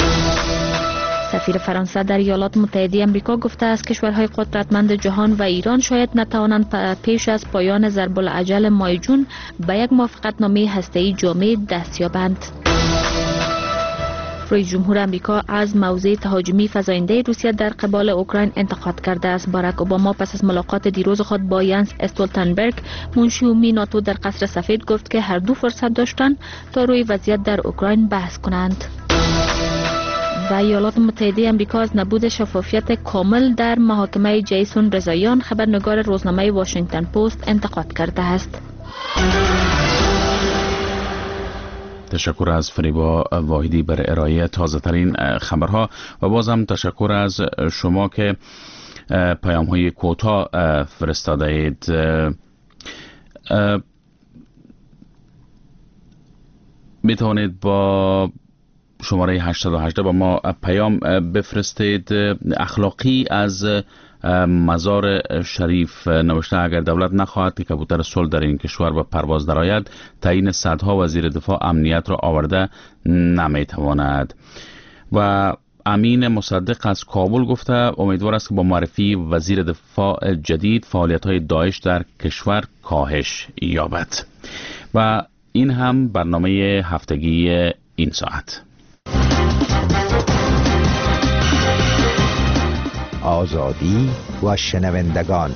سفیر فرانسه در ایالات متحده آمریکا گفته است کشورهای قدرتمند جهان و ایران شاید نتوانند پیش از پایان ضرب الاجل ماه جون به یک موافقتنامه هسته‌ای جامع دست یابند. رئیس جمهور آمریکا از موضع تهاجمی فزاینده روسیه در قبال اوکراین انتقاد کرده است. باراک اوباما پس از ملاقات دیروز خود با ینس استولتنبرگ، منشی عمومی ناتو در قصر سفید، گفت که هر دو فرصت داشتند تا روی وضعیت در اوکراین بحث کنند. و ایالات متحده آمریکا از نبود شفافیت کامل در محاکمه جیسون رضاییان، خبرنگار روزنامه واشنگتن پست، انتقاد کرده است. تشکر از فریبا واحدی برای ارائه تازه ترین خبرها و بازم تشکر از شما که پیام های کوتاه فرستاده اید. می توانید با شماره 818 با ما پیام بفرستید. اخلاقی از مزار شریف نوشته اگر دولت نخواهد که کبوتر صلح در این کشور به پرواز درآید، تعیین صدها وزیر دفاع امنیت را آورده نمیتواند. و امین مصدق از کابل گفته امیدوار است که با معرفی وزیر دفاع جدید فعالیت‌های داعش در کشور کاهش یابد. و این هم برنامه هفتگی این ساعت. آزادی و شنوندگان.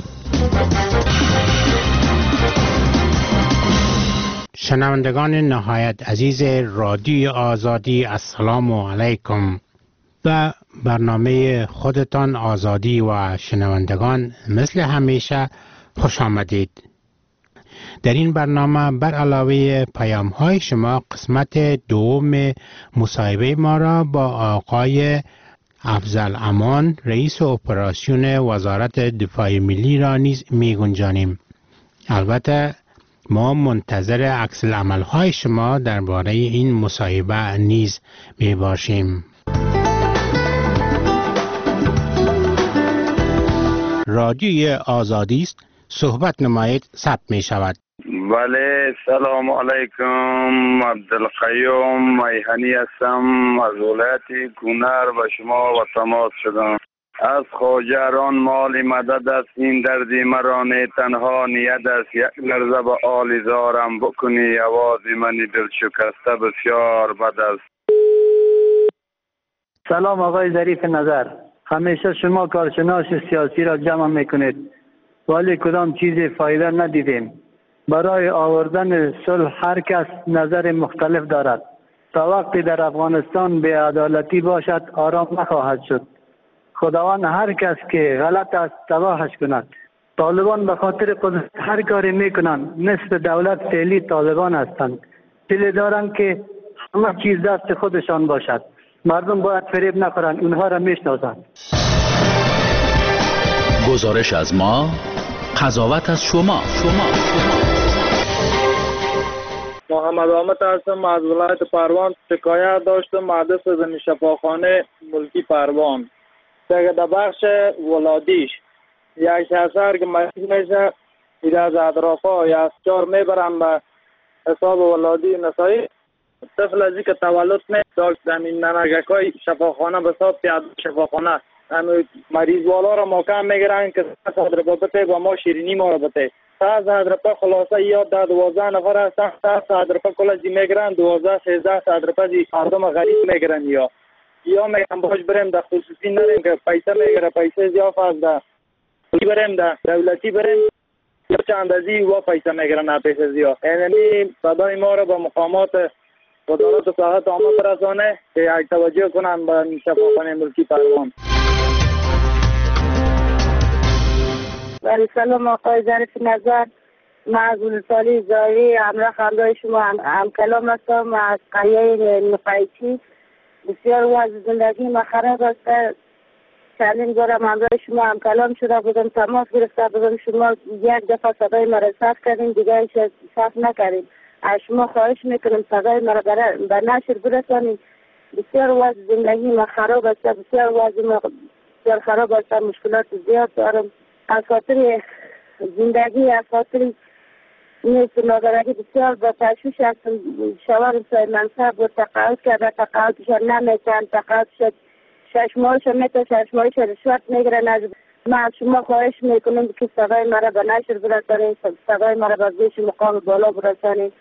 شنوندگان نهایت عزیز رادیو آزادی، السلام علیکم. و برنامه خودتان آزادی و شنوندگان مثل همیشه خوش آمدید. در این برنامه بر علاوه پیام های شما قسمت دوم مصاحبه ما را با آقای افضل امان، رئیس اپراسیون وزارت دفاع ملی را نیز می گنجانیم. البته ما منتظر عکس العمل های شما درباره این مصاحبه نیز می باشیم. رادیوی آزادی است، صحبت نمایید، ثبت می شود. بله، سلام علیکم. عبدالقیوم میهنی هستم از ولایت گونر و شما و تماس شدم. از خواجران مال مدد است، این دردی مرا تنها نیت است، یک لرزه به آل زارم بکنی، آواز منی دل شکسته بسیار بد است. سلام آقای ظریف نظر، همیشه شما کارشناس سیاسی را جمع میکنید ولی کدام چیز فایده ندیدیم. برای آوردن صلح هر کس نظر مختلف دارد. تا وقتی در افغانستان بی‌عدالتی باشد آرام نخواهد شد. خداوند هر کس که غلط است تباهش کند. طالبان به خاطر قدرت هر کاری میکنند. نصف دولت فعلی طالبان هستند. دل دارند که همه چیز دست خودشان باشد. مردم باید فریب نخورند، اونها را میشناسند. گزارش از ما، قضاوت از شما. محمد آمد هستم از ولایت پروان. شکایت داشتم حدث زمین شفاخانه ملکی پروان در بخش ولادیش. یک شخص که مریض میشه ایده از اطرافا یا از چار میبرن به حساب ولادی نسایی. طفل ازی که تولد داشت زمین نمگکای شفاخانه به حساب پیاده شفاخانه مریض والا را محکم میگیرن که صدر بابته با ما شیرینی ما را بته. 100,000 روپیه خلاصه یا در 12 نفر هستن 100,000 روپیه کلا جی میگیرن 12-13,000 روپیه جی مردم غریب میگیرن یا میگن باش بریم در خصوصی نریم که پیسه میگیره پیسه زیاد از در بریم در دولتی بریم یا چند ازی و پیسه میگیرن نه پیسه زیاد. یعنی صدای ما رو به مقامات وزارت صحت عامه برسانه که یک توجه کنن به شفاخانه ملکی پروان. بله سلام آقای ظریف نظر، من از ولسوالی زاری همراه شما هم کلام هستم از قریه نقایچی. بسیار وضع زندگی ما خراب است. چندین بارم همراه شما هم کلام شده بودم، تماس گرفته بودم، شما یک دفعه صدای ما را ثبت کردین دیگه ثبت نکردین. از شما خواهش میکنم صدای ما را به نشر برسانید. بسیار وضع زندگی ما خراب است، بسیار وضع ما بسیار خراب است، مشکلات زیاد دارم. از خاطر زندگی از خاطر نیست نادرکی بسیار با تشویش هستم. شوهرم صاحب منصب بود تقاعد کرده، تقاعدش نمیتن، تقاعدش 6 ماهش میتن، 6 ماهش رشوت میگیرن. من از شما خواهش میکنم که صدای مرا به نشر برسانید، صدای مرا به بیش مقام بالا برسانید.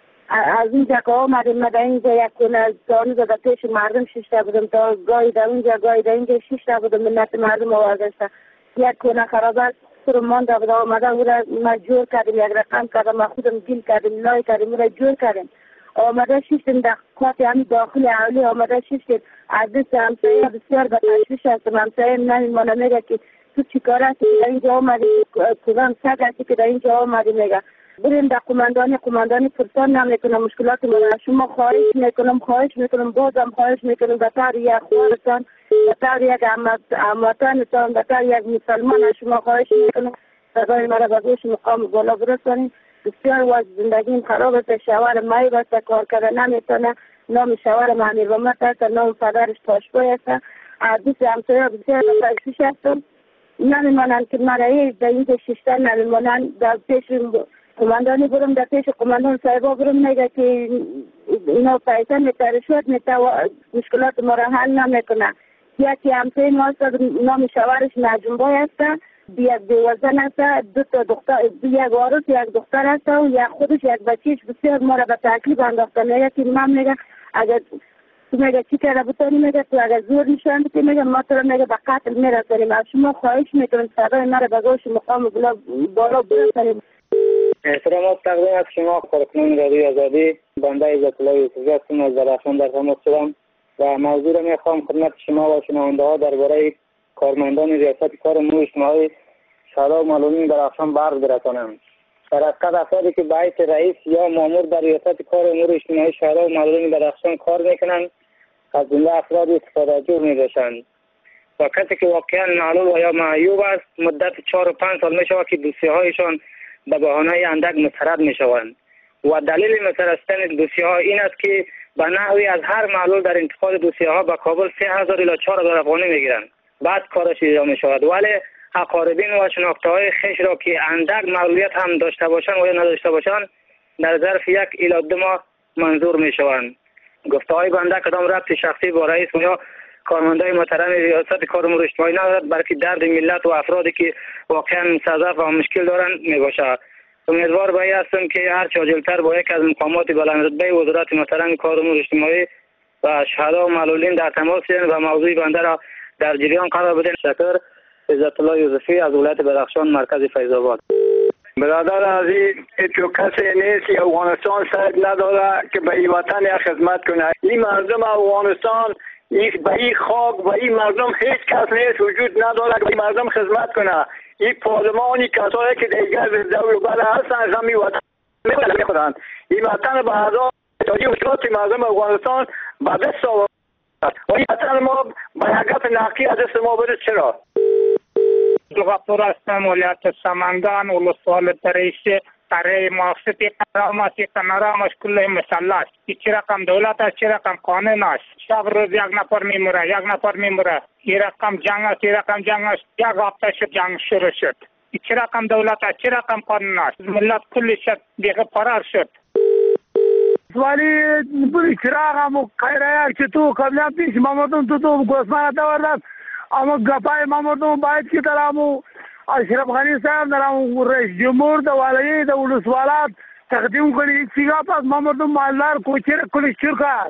از اینجا که آمدیم من در اینجا یک کنه دانو در پیش مردم ششته بودم، تا گاهی در اونجا گاهی در اینجا ششته بودم، منت مردم آوازشته یک کنه خراب است سر مانده بود. آمده او را ما جور کردیم، یک رقم کردم، ما خودم دیل کردیم، لای کردیم، او را جور کردیم. آمده ششتیم در قاط همین داخل اولی آمده ششتیم. از دست همسایه بسیار به تشویش هستم. همسایه نمیمانه میگه که تو چی کار هستی که در اینجا آمدی، کدام سگ هستی که در اینجا آمدی. میگه بریم در قماندانی پرسان نمیکنم مشکلات ما. شما خواهش میکنم بازم خواهش میکنم به طور یک خوارتان، به طور یک هموطنتان، به طور یک مسلمان شما خواهش میکنم صدای مرا به گوش مقام بالا برسانید. بسیار وضع زندگیم خراب است. شوهر مایی بسته کار کرده نمیتونه. نام شوهرم امیر محمد است، نام پدرش تاشبای است. دوست همسایه بسیار تشویش هستم. نمیمانند که مرا در اینجا ششتن نمیمانند. در پیش قماندانی برم، در پیش قماندان صاحبا برم میگه که اینا پیسه میته، رشوت میته و مشکلات ما را حل نمیکنه. یکی همسایه ما است، نام شوهرش نجمبای است، یک بیوزن است، دو تا دختر، یک عروس یک دختر است و یک خودش یک بچهش. بسیار ما را به تکلیف انداخته. میگه که من میگه اگر تو میگه چی کرده بتانی، میگه تو اگر زور نشان بدی، میگه ما تو را میگه به قتل میرسانیم. از شما خواهش میکنم صدای ما را به گوش مقام بالا برسانیم. احترامات تقدیم از شما کارکنان رادیو آزادی. بنده عزت الله یوسفی هستم، از درخشان در تماس شدم و موضوع را میخوام خدمت شما و شنونده ها درباره کارمندان ریاست کار امور اجتماعی شهردار معلولین درخشان برق برسانم. در حقیقت افرادی که به حیث رئیس یا مامور در ریاست کار امور اجتماعی شهردار معلولین درخشان کار میکنند از جمله افراد استفاده جور میباشند و کسی که واقعا معلول و یا معیوب است مدت 4 و 5 سال میشود که دوسیه هایشان به بهانه اندک مسترد میشوند و دلیل مستردستن دوسیه ها این است که به نحوی از هر معلول در انتقال دوسیه ها به کابل 3,000 الی 4,000 افغانی میگیرند. بعد کارش اجرا می شود، ولی اقاربین و شناخته های خویش را که اندک معلولیت هم داشته باشند و یا نداشته باشند در ظرف 1 الی 2 ماه منظور می شوند. گفته های بنده کدام ربط شخصی با رئیس و یا کارمندای محترم ریاست کار امور اجتماعی ندارد، بلکه درد ملت و افرادی که واقعا مستضعف و مشکل دارند می باشد. امیدوار به این هستم که هر چه عاجلتر با یک از مقامات بلندرتبه وزارت محترم کار امور اجتماعی و شهداء و معلولین در تماس شوند و موضوع بنده را در جریان قرار بدهید. شکر. عزت الله یوسفی از ولایت بدخشان، مرکز فیض آباد. برادر عزیز، تو کسی نیست افغانستان سعی نداره که به این وطن خدمت کنه. این مردم افغانستان به این خاک به این مردم هیچ کس نیست وجود نداره که این مردم خدمت کنه. این پارلمانی کسایی که دیگر دولت بله هستن همین وطن میخورند. این وطن به اعضا اتحادیه مشکلات مردم افغانستان به دست آورد و این وطن ما به یک گپ نقی از دست ما بره. چرا؟ عبدالغفور هستم، ولایت سمنگان، ولسوالی رئیس قریه مؤسسه قرام است. کنارامش کل مسلح است. چه رقم دولت است، چه رقم قانون است. شب روز یک نفر میموره. این رقم جنگ است، این رقم جنگ است. یک هفته شد جنگ شروع شد. چه رقم دولت است، چه رقم قانون است. ملت کلی شد بیغه فرار شد. ولی بری چراغ همو خیره که تو قبلا پیش مامردون تو گوسمانه دوردن اما گپای مامردون باید که در همو اشرف غنی صاحب در رئیس جمهور در ولایت در ولسوالات تقدیم کنید. چیگاه پس ما مردم مالدار کوچه را کلش چور کرد.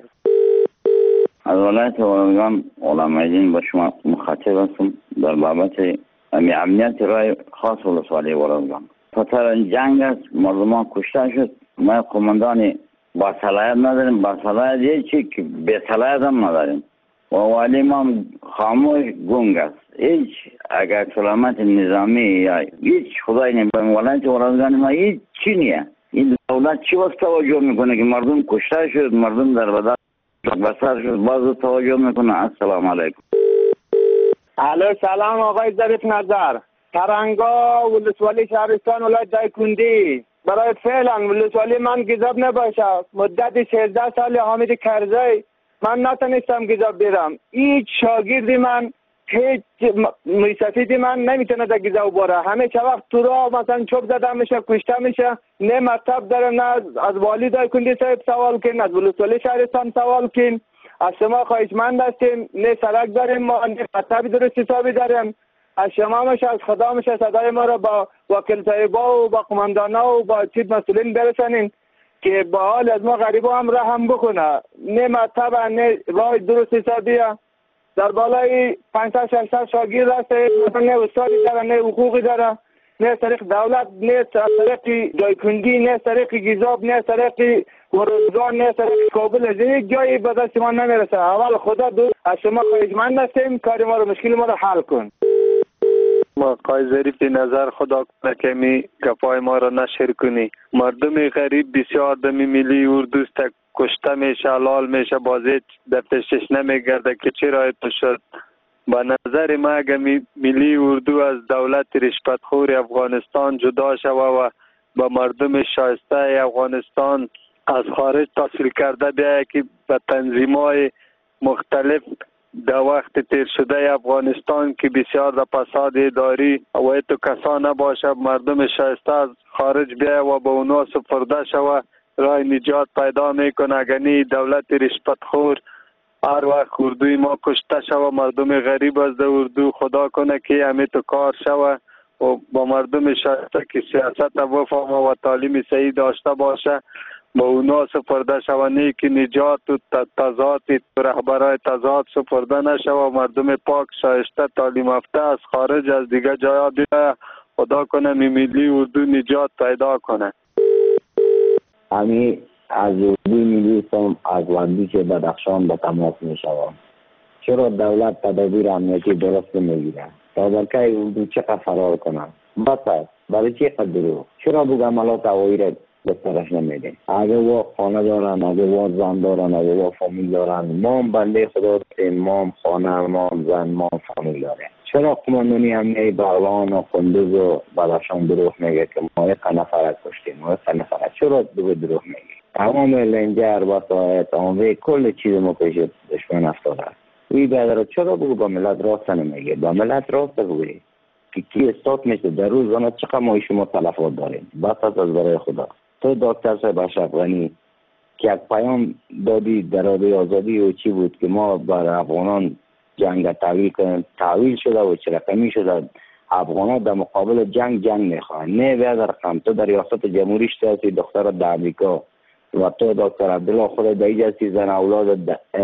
از ولایت ولایگان علمای دین با شما مخاطب هستم در بابت امنیت رای خاص ولسوالی ولایگان. خاطر جنگ است، مردمان کشته شد. ما قماندان با صلاحیت نداریم، با صلاحیت یه چی که به صلاحیت هم نداریم و والی ما خاموش گنگ است. هیچ اگر سلامت نظامی یا هیچ خدای نمی‌کنه ولایت ولایگان ما هیچ چی نیه. این دولت چی واسه توجه میکنه که مردم کشته شد، مردم در بدر بسر شد، باز توجه میکنه. السلام علیکم. الو سلام آقای ظریف نظر، ترنگا ولسوالی شهرستان ولایت دایکنډي. برای فعلا ولسوالی من گزاب نباشه. مدت 16 سال حامد کرزی من نتونستم گزاب بیرم. هیچ شاگردی من، هیچ میسفیدی من نمیتونه در گزاب باره. همه وقت تو راه مثلا چوب زده میشه، کشته میشه. نه مطلب داره، نه از والی دایکنډي صاحب سوال کن، از ولسوالی شهرستان سوال کن. از شما خواهشمند هستیم، نه سرک داریم ما، نه مطلب درست حسابی داریم. از شما میشه، از خدا میشه صدای ما را با وکیل طیبا و با قماندانا و با چیز مسئولین برسانین که با حال از ما غریبا هم رحم بکنه. نه مطلب، نه راه درست حسابیه. در بالای 500-600 شاگرد هست، نه استادی داره، نه حقوقی داره، نه طریق دولت، نه طریق دایکنډي، نه طریق گزاب، نه طریق ورزگان، نه طریق کابل. از یک جایی به دست ما نمیرسه. اول خدا دو از شما خواهشمند هستیم کار ما رو، مشکل ما رو حل کن. ما آقای ظریف نظر خدا کنه که می گپای ما را نشر کنی. مردم غریب بسیار دمی ملی اردو کشته میشه، لال میشه، بازی در پیشش نمیگرده که چرا تو شد. با نظر ما اگر ملی اردو از دولت رشوتخور افغانستان جدا شوه و با مردم شایسته افغانستان از خارج تحصیل کرده بیایه که به تنظیم‌های مختلف در وقت تیر شده افغانستان که بسیار در فساد اداری و تو کسان نباشه، مردم شایسته از خارج بیایه و به اونا سپرده شوه، راه نجات پیدا میکنه. اگرنی دولت رشوتخور هر وقت اردوی ما کشته شوه، مردم غریب از در اردو خدا کنه که همه تو کار شوه و با مردم شایسته که سیاست بفهمه و تعلیم صحیح داشته باشه با اونا سپرده شوه. نه که نجات و تضاد رهبرای تضاد سپرده نشوه و مردم پاک شایسته تعلیم یافته از خارج از دیگه جایا بیایه. خدا کنه ملی اردو نجات پیدا کنه. امی از اردوی ملی سم از وندیش بدخشان به تماس می شوم. چرا دولت تدابیر امنیتی درست میگیره؟ تا برکه اردو چقدر فرار کنم؟ بس است. برای چی قدرو؟ چرا بگم عملات هوایی را بسترش نمیده؟ اگه وا خانه دارن، اگه وا زن دارن، اگه وا فامیل دارن، ما هم بنده خدا داریم، ما هم خانه، ما هم زن، ما هم فامیل داریم. چرا قماندانی امنیتی بغلان و قندوز و بدخشان دروغ میگه که ما یک نفر کشتیم، ما یک نفر؟ چرا دروغ میگه؟ تمام لنجر وسایل تمام کل چیز ما پیش دشمن افتاده است. وی برادر چرا بگو با ملت راست نمیگه؟ با ملت راست بگوی که کی استاد میشه در روزانه چقدر ما شما تلفات داریم. بس از برای خدا. تو دکتر صاحب اشرف غنی که یک پیام دادی در رادیو آزادی و چی بود که ما بر افغانان جنگ تحویل کنیم، تحویل شده و چه رقمی شده. افغانان در مقابل جنگ میخوان. نه برادر خم، تو در ریاست جمهوری شدی دختر در امریکا و تو دکتر عبدالله خود در ایجاستی زن اولاد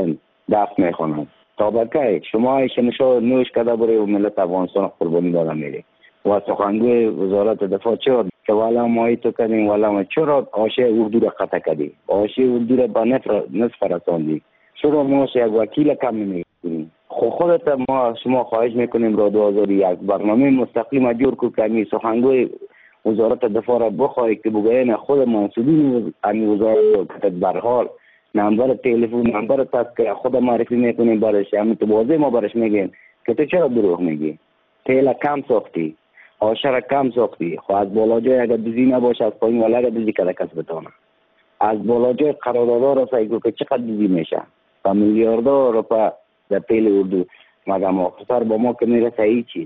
دفت میخوانند. تا برکه شما ایشنشو نوش کده بره و ملت افغانستان قربانی دادن میری و سخنگوی وزارت دفاع چرا که والا مایی تو کردیم، والا ما چرا آشه اردو را قطع کردی، آشه اردو را با نصف رساندی، چرا ما یک وکیل کم نمیکنیم؟ خودت ما شما خواهش میکنیم رادیو آزادی یک برنامه مستقیم جور کو که سخنگوی وزارت دفاع را بخواهی که بگوین خود منصوبین امی وزارت برحال نمبر تلفن، نمبر تذکره خود معرفی میکنیم برش، همین تو بازی ما برش میگیم که تو چرا دروغ میگی؟ تیل کم ساختی، آشر کم ساختی، خب از بالا جای اگر دوزی نباشه از پایین والا اگر دوزی کده کس بتانه. از بالا جای قرارداد را سایگو که چقدر دوزی میشه و میلیاردها روپا در تیل اردو مگه مختصر با ما که میرسه هیچ چیز.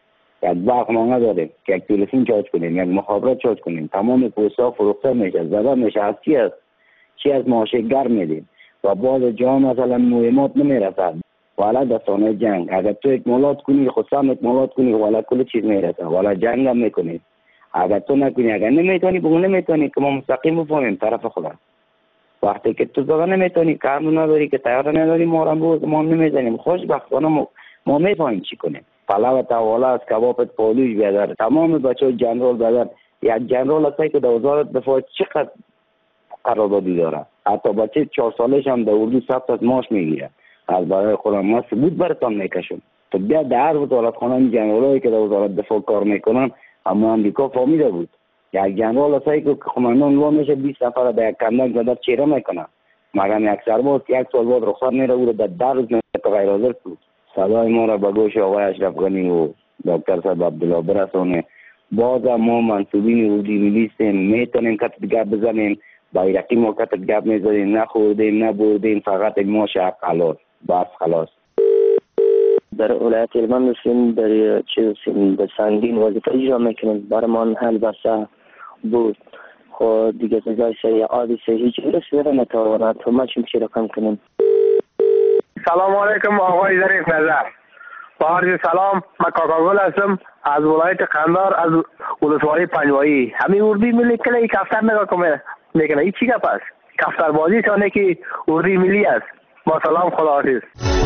یک باغ ما نداریم که یک تلفن چارج کنیم، یک مخابرات چارج کنیم، تمام پوستا فروخته میشه، زده میشه. از چی از معاشه گرم میدیم و بعض جا مثلا مهمات نمیرسد والا دستانه جنگ. اگر تو اکمالات کنی خود سم اکمالات کنی والا کل چیز میرسه، والا جنگ هم میکنی. اگر تو نکنی، اگر نمیتونی بگو نمیتونی که ما مستقیم بفهمیم طرف خدا. وقتی که تو زبان نمیتونی، کار نداری، که تیار نداری، ما را بگو ما نمیزنیم. خوشبختانه ما میفهمیم چی کنیم. پلاو تاوالا از کبابت پالوش بیادر، تمام بچه جنرال بیادر. یک جنرال هستی که در وزارت دفاع چقدر قراردادی داره، حتی بچه 4 سالش هم در اردو ثبت از معاش میگیره. از برای خودم ما ثبوت براتون میکشم. تو بیا در هر وزارت خانه این جنرالایی که در وزارت دفاع کار میکنن، اما امریکا فهمیده بود یک جنرال هستی که قماندان لوا میشه 20 نفر در یک کندک زده چیره میکنه، مگر یک سرباز 1 سال بعد رخصت میره او در 10 روز میره غیر حاضر بود. صدای ما را به گوش آقای اشرف غنی و دکتر صاحب عبدالله برسونه. باز ما منصوبین اردوی ملی هستیم، میتونیم کتت گپ بزنیم، بایرقی ما کتت گپ میزنیم، نخوردیم نبردیم، فقط ما شق حلال بس خلاص. در ولایت هلمند هستیم، در چیز در سنگین وظیفه اجرا میکنیم، برمان حل بسته بود. خود دیگه تجای سری آبی سری هیچ رسیده نتواند تو ما چی رقم کنیم. سلام علیکم آقای ظریف نظر. با عرض سلام، من کاکاگل هستم از ولایت قندهار از ولسوالی پنجوایی. همین اردوی ملی کلی کفتر نگاه میکنه. این چی گپ است؟ کفتر بازی شانه که اردوی ملی است. با سلام، خداحافظ.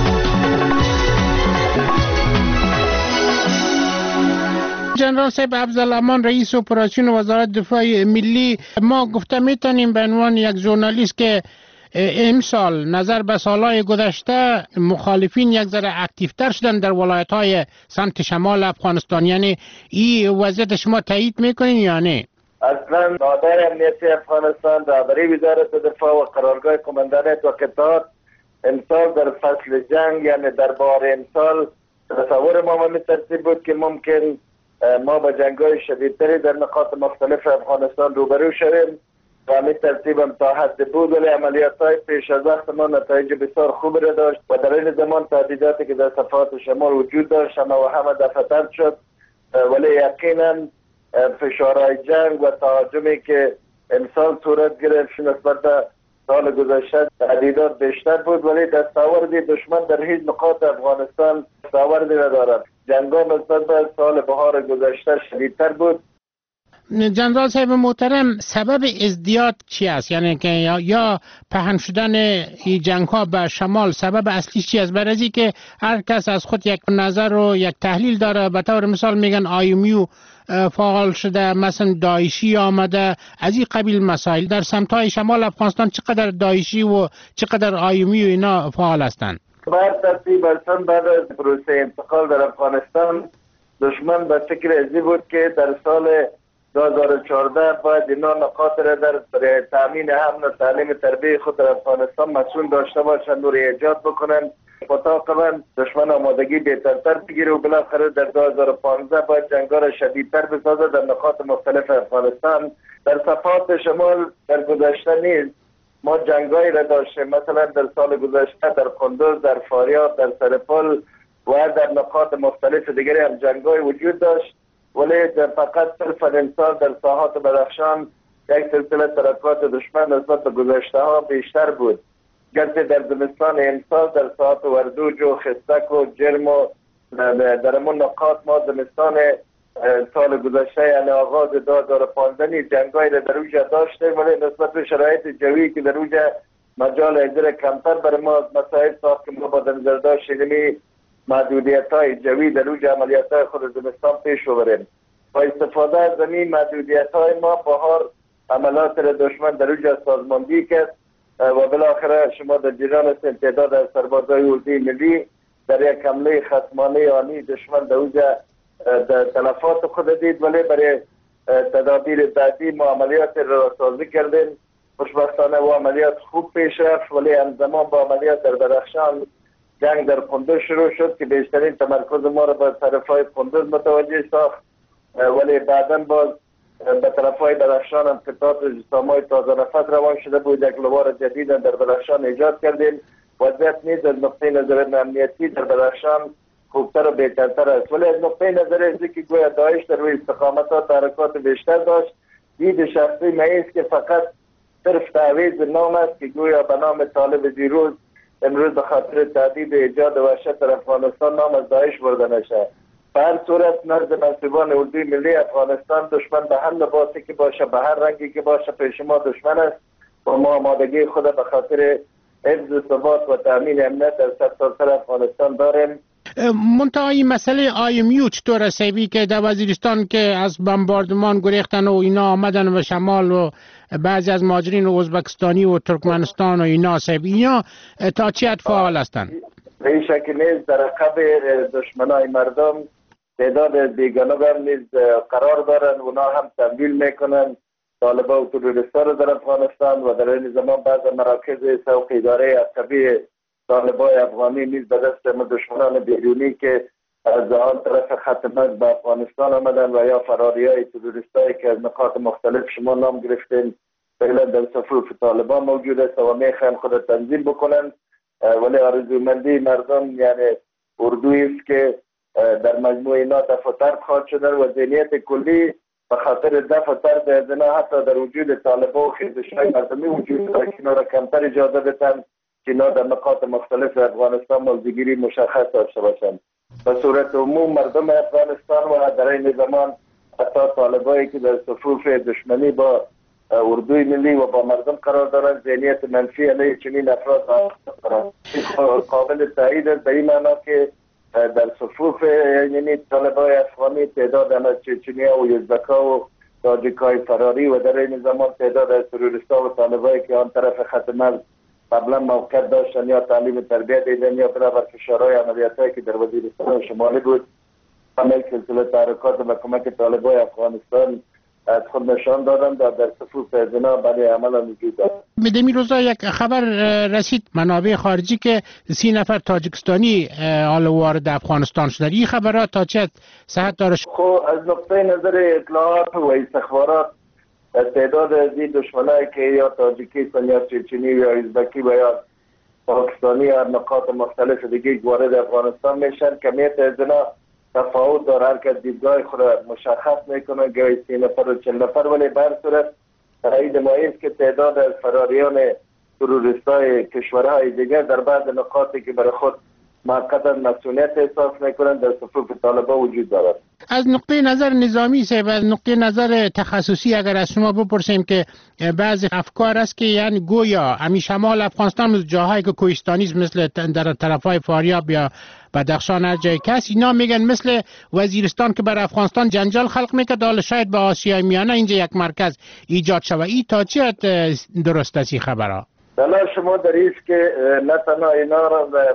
جنرال صاحب عبدالامان رئیس اپراسیون وزارت دفاع ملی، ما گفته میتونیم به عنوان یک ژورنالیست که امسال نظر به سالهای گذشته مخالفین یک ذره اکتیفتر شدن در ولایت‌های سمت شمال افغانستان، یعنی این وضعیت شما تایید میکنین یا نه؟ اصلا نادر امنیتی افغانستان رهبری وزارت دفاع و قرارگاه قماندانیت و قطعات امسال در فصل جنگ، یعنی در بهار امسال، تصور ما می ترتیب بود که ممکن ما با جنگ‌های شدیدتری در نقاط مختلف افغانستان روبرو شویم و همین ترتیب هم تا حد بود، ولی عملیات‌های پیش از وقت ما نتایج بسیار خوب را داشت و در این زمان تهدیداتی که در صفحات شمال وجود داشت همه دفعه شد، ولی یقینا فشارهای جنگ و تهاجمی که امسال صورت گرفت نسبت به سال گذشته تهدیدات بیشتر بود، ولی دستاوردی دشمن در هیچ نقاط افغانستان دستاوردی ندارد. جنگ‌ها نسبت به سال بهار گذشته شدیدتر بود. جنرال صاحب محترم، سبب ازدیاد چی است؟ یعنی که یا پهن شدن این جنگ ها به شمال سبب اصلی چی است؟ برای از که هر کس از خود یک نظر و یک تحلیل داره. به طور مثال میگن آیومیو فعال شده، مثلا داعشی آمده، از این قبیل مسائل. در سمت‌های شمال افغانستان چقدر داعشی و چقدر آیومیو اینا فعال هستند؟ بر ترتیب بعد از پروسه انتقال در افغانستان دشمن به فکر ازی بود که در سال 2014 باید اینا نقاط را در تامین امن و تعلیم تربیه خود در افغانستان مسئول داشته باشند و ایجاد بکنند. مطابقاً دشمن آمادگی بهترتر بگیره و بالاخره در 2015 باید جنگا را شدیدتر بسازه در نقاط مختلف افغانستان. در صفحات شمال در گذشته نیز ما جنگایی را داشتیم، مثلا در سال گذشته در قندوز، در فاریاب، در سرپل و در نقاط مختلف دیگری هم جنگای وجود داشت، ولی فقط صرف امسال در ساحات بدخشان یک سلسله ترکات دشمن نسبت به گذشته ها بیشتر بود. گرچه در زمستان امسال در ساحات وردوج و خستک و جرم و در امون نقاط ما زمستان سال گذشته یعنی آغاز 2015 جنگایی را در اوجه داشتیم، ولی نسبت به شرایط جوی که در اوجه مجال اجرا کمتر برای ما مسائل ساخت که ما با نظر داشتیم محدودیت‌های جوی در اوج عملیات‌های خود زمستان پیش ببریم. با استفاده از این محدودیت‌های ما بهار عملیات دشمن در اوج سازماندهی کرد و بالاخره شما در جریان هستید تعداد از سربازای اردوی ملی در یک حمله خصمانه آنی دشمن در اوج تلفات خود دید، ولی برای تدابیر بعدی ما عملیات را سازی کردیم. خوشبختانه و عملیات خوب پیش رفت، ولی همزمان با عملیات در بدخشان جنگ در قندوز شروع شد که بیشترین تمرکز ما را به طرفای قندوز متوجه ساخت، ولی بعدا باز به طرفای بدخشان هم قطعات جسامای تازه نفس روان شده بود. یک لوار جدید در بدخشان ایجاد کردیم. وضعیت نیز از نقطه نظر امنیتی در بدخشان خوبتر و بهترتر است، ولی از نقطه نظر ازی که گویا داعش در روی استقامتات حرکات بیشتر داشت، دید شخصی من است که فقط صرف تعویض نام است که گویا به نام طالب دیروز امروز به خاطر تهدید ایجاد وحشت در افغانستان نام از داعش برده نشه. به هر صورت نزد منصبان اردوی ملی افغانستان دشمن به هر لباسی که باشه، به هر رنگی که باشه، پیش ما دشمن است و ما آمادگی خود به خاطر حفظ ثبات و تامین امنیت در سرتاسر افغانستان داریم. منتها این مسئله IMU چطور است که در وزیرستان که از بمباردمان گریختن و اینا آمدن و شمال و بعضی از مهاجرین ازبکستانی و ترکمنستان و اینا تا چه حد فعال هستند؟ به این شکل نیز در عقب دشمنای مردم تعداد بیگانه هم نیز قرار دارند، اونا هم تمویل میکنند طالبا و تروریستا رو در افغانستان و در این زمان بعض مراکز سوق اداره عقبی طالبای افغانی نیز به دست دشمنان بیرونی که از آن طرف خط مرز به افغانستان آمدن و یا فراریای تروریستایی که از نقاط مختلف شما نام گرفتین فعلا در صفوف طالبان موجود است و میخوان خود تنظیم بکنن. ولی آرزومندی مردم یعنی اردویی است که در مجموع اینا دفع طرد خواهد شدن و ذهنیت کلی به خاطر دفع طرد از اینا حتی در وجود طالبان و خیزش‌های مردمی وجود دارد که اینا را کمتر اجازه بدن که اینا در نقاط مختلف افغانستان موضع‌گیری مشخص داشته باشند. به صورت عموم مردم افغانستان و در این زمان حتی طالبایی که در صفوف دشمنی با اردوی ملی و با مردم قرار دارند ذهنیت منفی علیه چنین افراد دارند. قابل تایید است به این معنا که در صفوف یعنی طالبای افغانی تعداد از چچنیا و یزدکا و تاجیکای فراری و در این زمان تعداد از تروریستا و طالبایی که آن طرف خط مرز قبلا موقعیت داشتن یا تعلیم تربیت دیدن یا برابر فشارهای عملیاتایی که در وزیرستان شمالی بود عمل سلسله تحرکات و کمک طالبای افغانستان از خود نشان دادن در صفوف زنا برای عمل وجود دارد. بدمی روزا یک خبر رسید منابع خارجی که 30 نفر تاجیکستانی حال وارد افغانستان شدن. این خبرات تا چه صحت داره؟ خب از نقطه نظر اطلاعات و استخبارات تعداد از این دشمنایی که یا تاجیکستان یا چچنی یا ازبکی و یا پاکستانی یا نقاط مختلف دیگه وارد افغانستان میشن کمیت از اینا تفاوت داره، هر کس دیدگاه خود مشخص میکنه گاهی 30 نفر و 40 نفر ولی به هر صورت این نمایی است که تعداد از فراریان تروریستای کشورهای دیگر در بعض نقاطی که برای خود موقتا مسئولیت احساس میکنند در صفوف طالبان وجود دارد. از نقطه نظر نظامی و از نقطه نظر تخصصی اگر از شما بپرسیم که بعضی افکار است که یعنی گویا همین شمال افغانستان مثل جاهایی که کوهستانی مثل در طرفای فاریاب یا بدخشان هر جای کس اینا میگن مثل وزیرستان که بر افغانستان جنجال خلق میکرد حالا شاید به آسیای میانه اینجا یک مرکز ایجاد شود. این تا چه درست است این خبرها؟ بلا شما در ایست که نه تنها اینا را به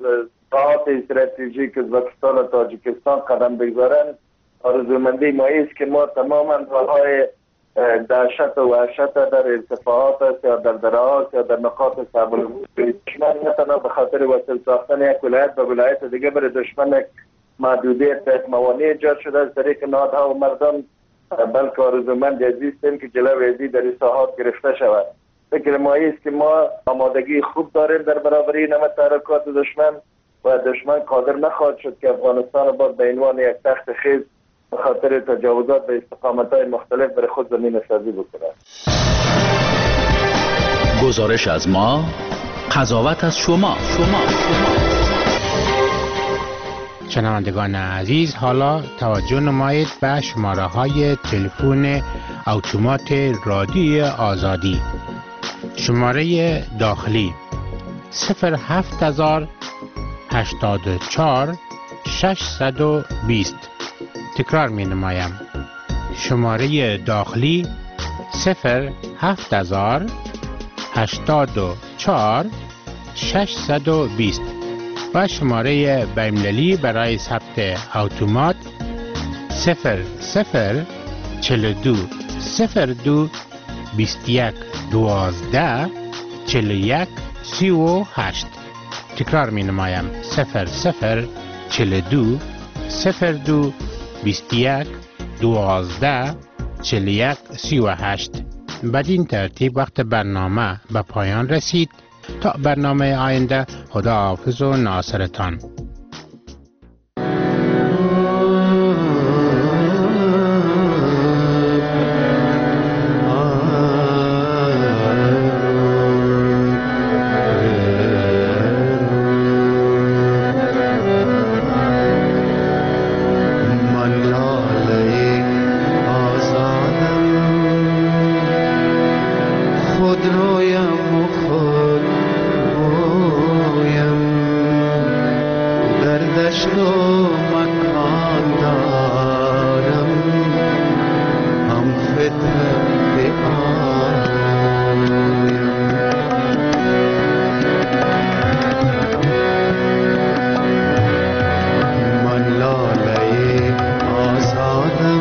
ساحات استراتژیک ازبکستان و تاجیکستان قدم بگذارن، آرزومندی ما ایست که ما تماما راههای دهشت و وحشت در ارتفاعات است یا در درهات یا در نقاط صعب الوصول دشمن نه تنها به خاطر وصل ساختن یک ولایت به ولایت دیگه برای دشمن یک محدودیت موانع ایجاد شده از طریق نهادها و مردم، بلکه آرزومند عزیزیم که جلوی ازی در این ساحات گرفته شود. فکر ما است که ما آمادگی خوب داریم در برابر این همه تحرکات دشمن و دشمن قادر نخواهد شد که افغانستان باید به عنوان یک تخت خیز به خاطر تجاوزات به استقامت‌های مختلف برای خود زمین سازی بکند. گزارش از ما، قضاوت از شما. شنوندگان عزیز، حالا توجه نمایید به شماره‌های تلفن اتومات رادیوی آزادی. شماره داخلی 07084 620. تکرار می نمایم. شماره داخلی 07084 620 و شماره بین‌المللی برای ثبت اتومات 0042 02 21 12 41 38. تکرار می نمایم 0042 02 21 12 41 38. بدین ترتیب وقت برنامه به پایان رسید. تا برنامه آینده، خدا حافظ و ناصرتان. خود رویم و خود رویم در دشت و مکان دارم هم فطرت آرویم من لاله آزادم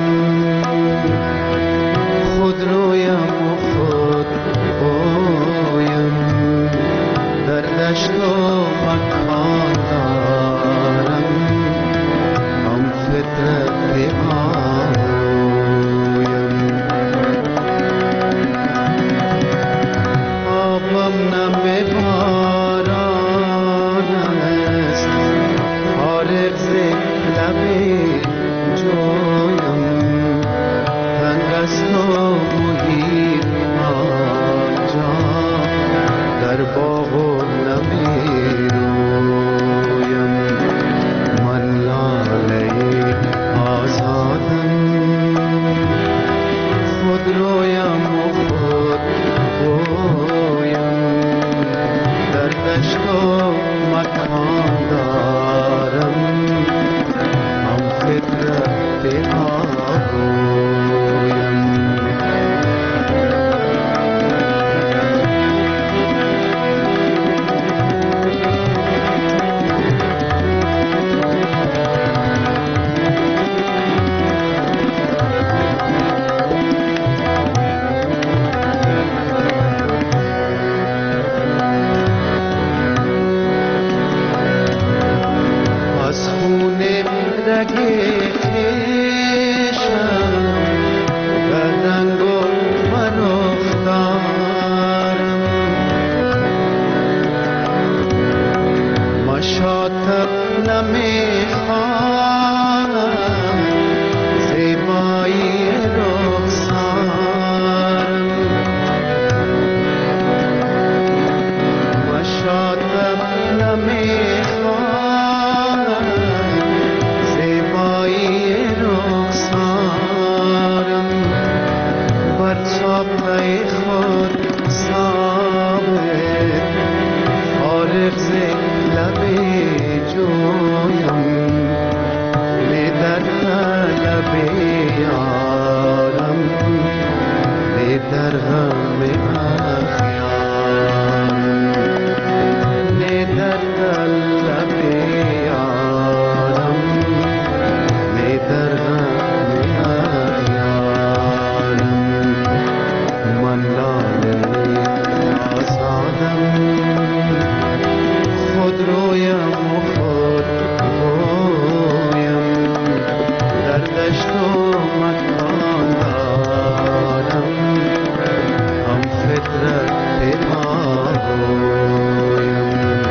خود رویم و خود رویم در دشت و مکان دارم هم فطرت آرویم آبم نم باران است فارغ ز لب جویم تنگ است و محیط آنجا در باغ و نمیرویم من لاله آزادم خود رویم و خود رویم در دشت و مکان دارم هم فطرت آرویم از خون رگ خویشم بدرنگ و برفتارم مشاطب نمیخوانم زیبایی رخسارم مشاطب نمیخوانم زیبایی رخسارم بر چاپه خود ثابت فارغ ز لب جویم می در طلب یارم می در غم اخیارم می در طلب یارم می در غم اخیارم من لاله آزادم خود رویم و خود رویم در دشت و مکان دارم هم فطرت آرویم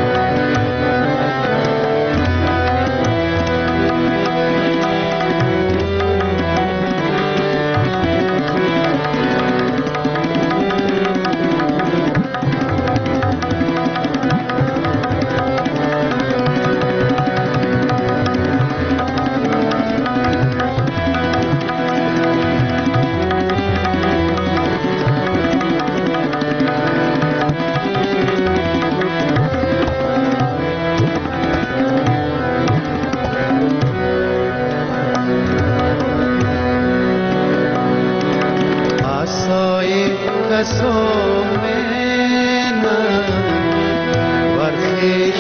عصای کسوم من بر خویش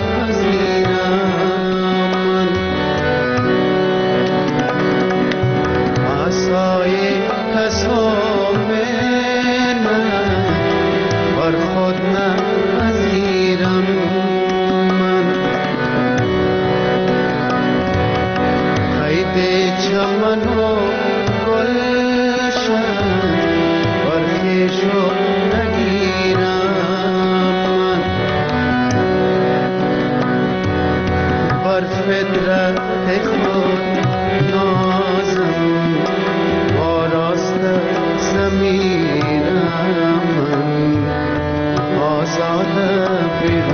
نپذیرم عصای کسوم من بر خود نپذیرم من قید چمن و گلشن بر خویشو نگیرم بر فطرت خود نازم وارست زمینم آزاد